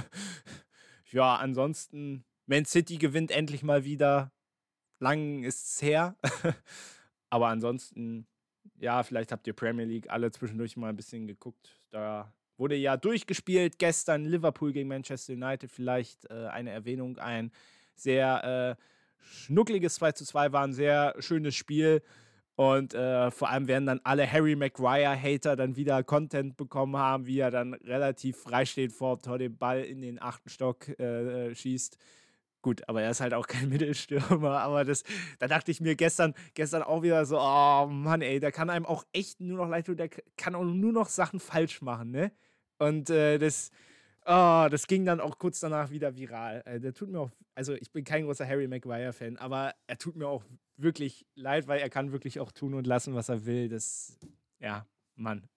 S2: ja, ansonsten, Man City gewinnt endlich mal wieder. Lang ist es her. Aber ansonsten, ja, vielleicht habt ihr Premier League alle zwischendurch mal ein bisschen geguckt. Da wurde ja durchgespielt. Gestern Liverpool gegen Manchester United. Vielleicht äh, eine Erwähnung. Ein sehr äh, schnuckliges zwei zu zwei war ein sehr schönes Spiel und äh, vor allem werden dann alle Harry Maguire-Hater dann wieder Content bekommen haben, wie er dann relativ freistehend vor Tor den Ball in den achten Stock äh, schießt. Gut, aber er ist halt auch kein Mittelstürmer, aber das, da dachte ich mir gestern, gestern auch wieder so, oh Mann ey, der kann einem auch echt nur noch leid tun, der kann auch nur noch Sachen falsch machen, ne? Und äh, das Oh, das ging dann auch kurz danach wieder viral. Äh, der tut mir auch, also ich bin kein großer Harry Maguire-Fan, aber er tut mir auch wirklich leid, weil er kann wirklich auch tun und lassen, was er will. Das, ja, Mann.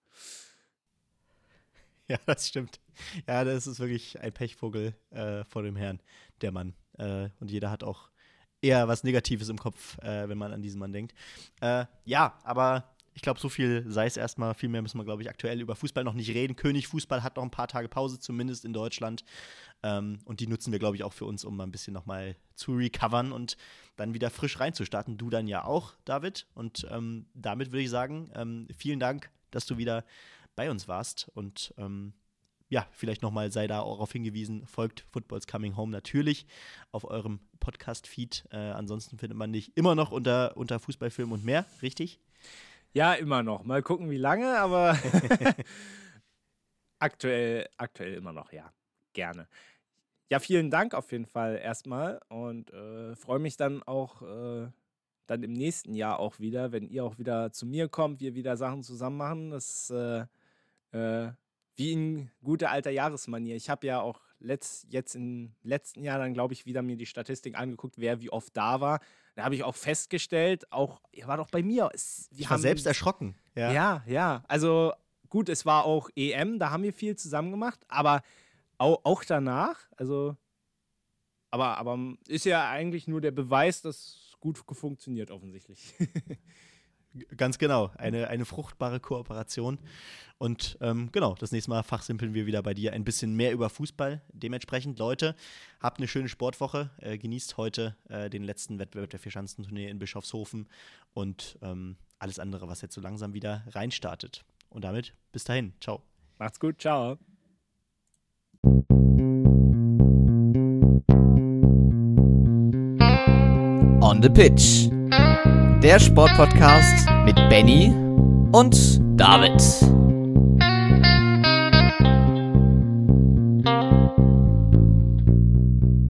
S1: Ja, das stimmt. Ja, das ist wirklich ein Pechvogel äh, vor dem Herrn, der Mann. Äh, und jeder hat auch eher was Negatives im Kopf, äh, wenn man an diesen Mann denkt. Äh, ja, aber ich glaube, so viel sei es erstmal. Viel mehr müssen wir, glaube ich, aktuell über Fußball noch nicht reden. König Fußball hat noch ein paar Tage Pause, zumindest in Deutschland. Ähm, und die nutzen wir, glaube ich, auch für uns, um mal ein bisschen nochmal zu recovern und dann wieder frisch reinzustarten. Du dann ja auch, David. Und ähm, damit würde ich sagen, ähm, vielen Dank, dass du wieder bei uns warst. Und ähm, ja, vielleicht nochmal sei da auch darauf hingewiesen, folgt Football's Coming Home natürlich auf eurem Podcast-Feed. Äh, ansonsten findet man dich immer noch unter, unter Fußballfilm und mehr, richtig?
S2: Ja, immer noch. Mal gucken, wie lange, aber aktuell, aktuell immer noch, ja. Gerne. Ja, vielen Dank auf jeden Fall erstmal und äh, freue mich dann auch äh, dann im nächsten Jahr auch wieder, wenn ihr auch wieder zu mir kommt, wir wieder Sachen zusammen machen. Das äh, äh, wie in guter alter Jahresmanier. Ich habe ja auch letzt, jetzt im letzten Jahr dann, glaube ich, wieder mir die Statistik angeguckt, wer wie oft da war. Da habe ich auch festgestellt, auch, ihr wart auch bei mir. Es, wir
S1: ich war
S2: haben,
S1: selbst erschrocken.
S2: Ja. ja, ja. Also gut, es war auch E M, da haben wir viel zusammen gemacht, aber auch, auch danach, also, aber, aber ist ja eigentlich nur der Beweis, dass es gut funktioniert offensichtlich.
S1: Ganz genau, eine, eine fruchtbare Kooperation. Und ähm, genau, das nächste Mal fachsimpeln wir wieder bei dir ein bisschen mehr über Fußball. Dementsprechend, Leute, habt eine schöne Sportwoche. Äh, genießt heute äh, den letzten Wettbewerb der Vierschanzentournee in Bischofshofen und ähm, alles andere, was jetzt so langsam wieder reinstartet. Und damit bis dahin. Ciao.
S2: Macht's gut. Ciao.
S9: On the Pitch. Der Sportpodcast mit Benny und David.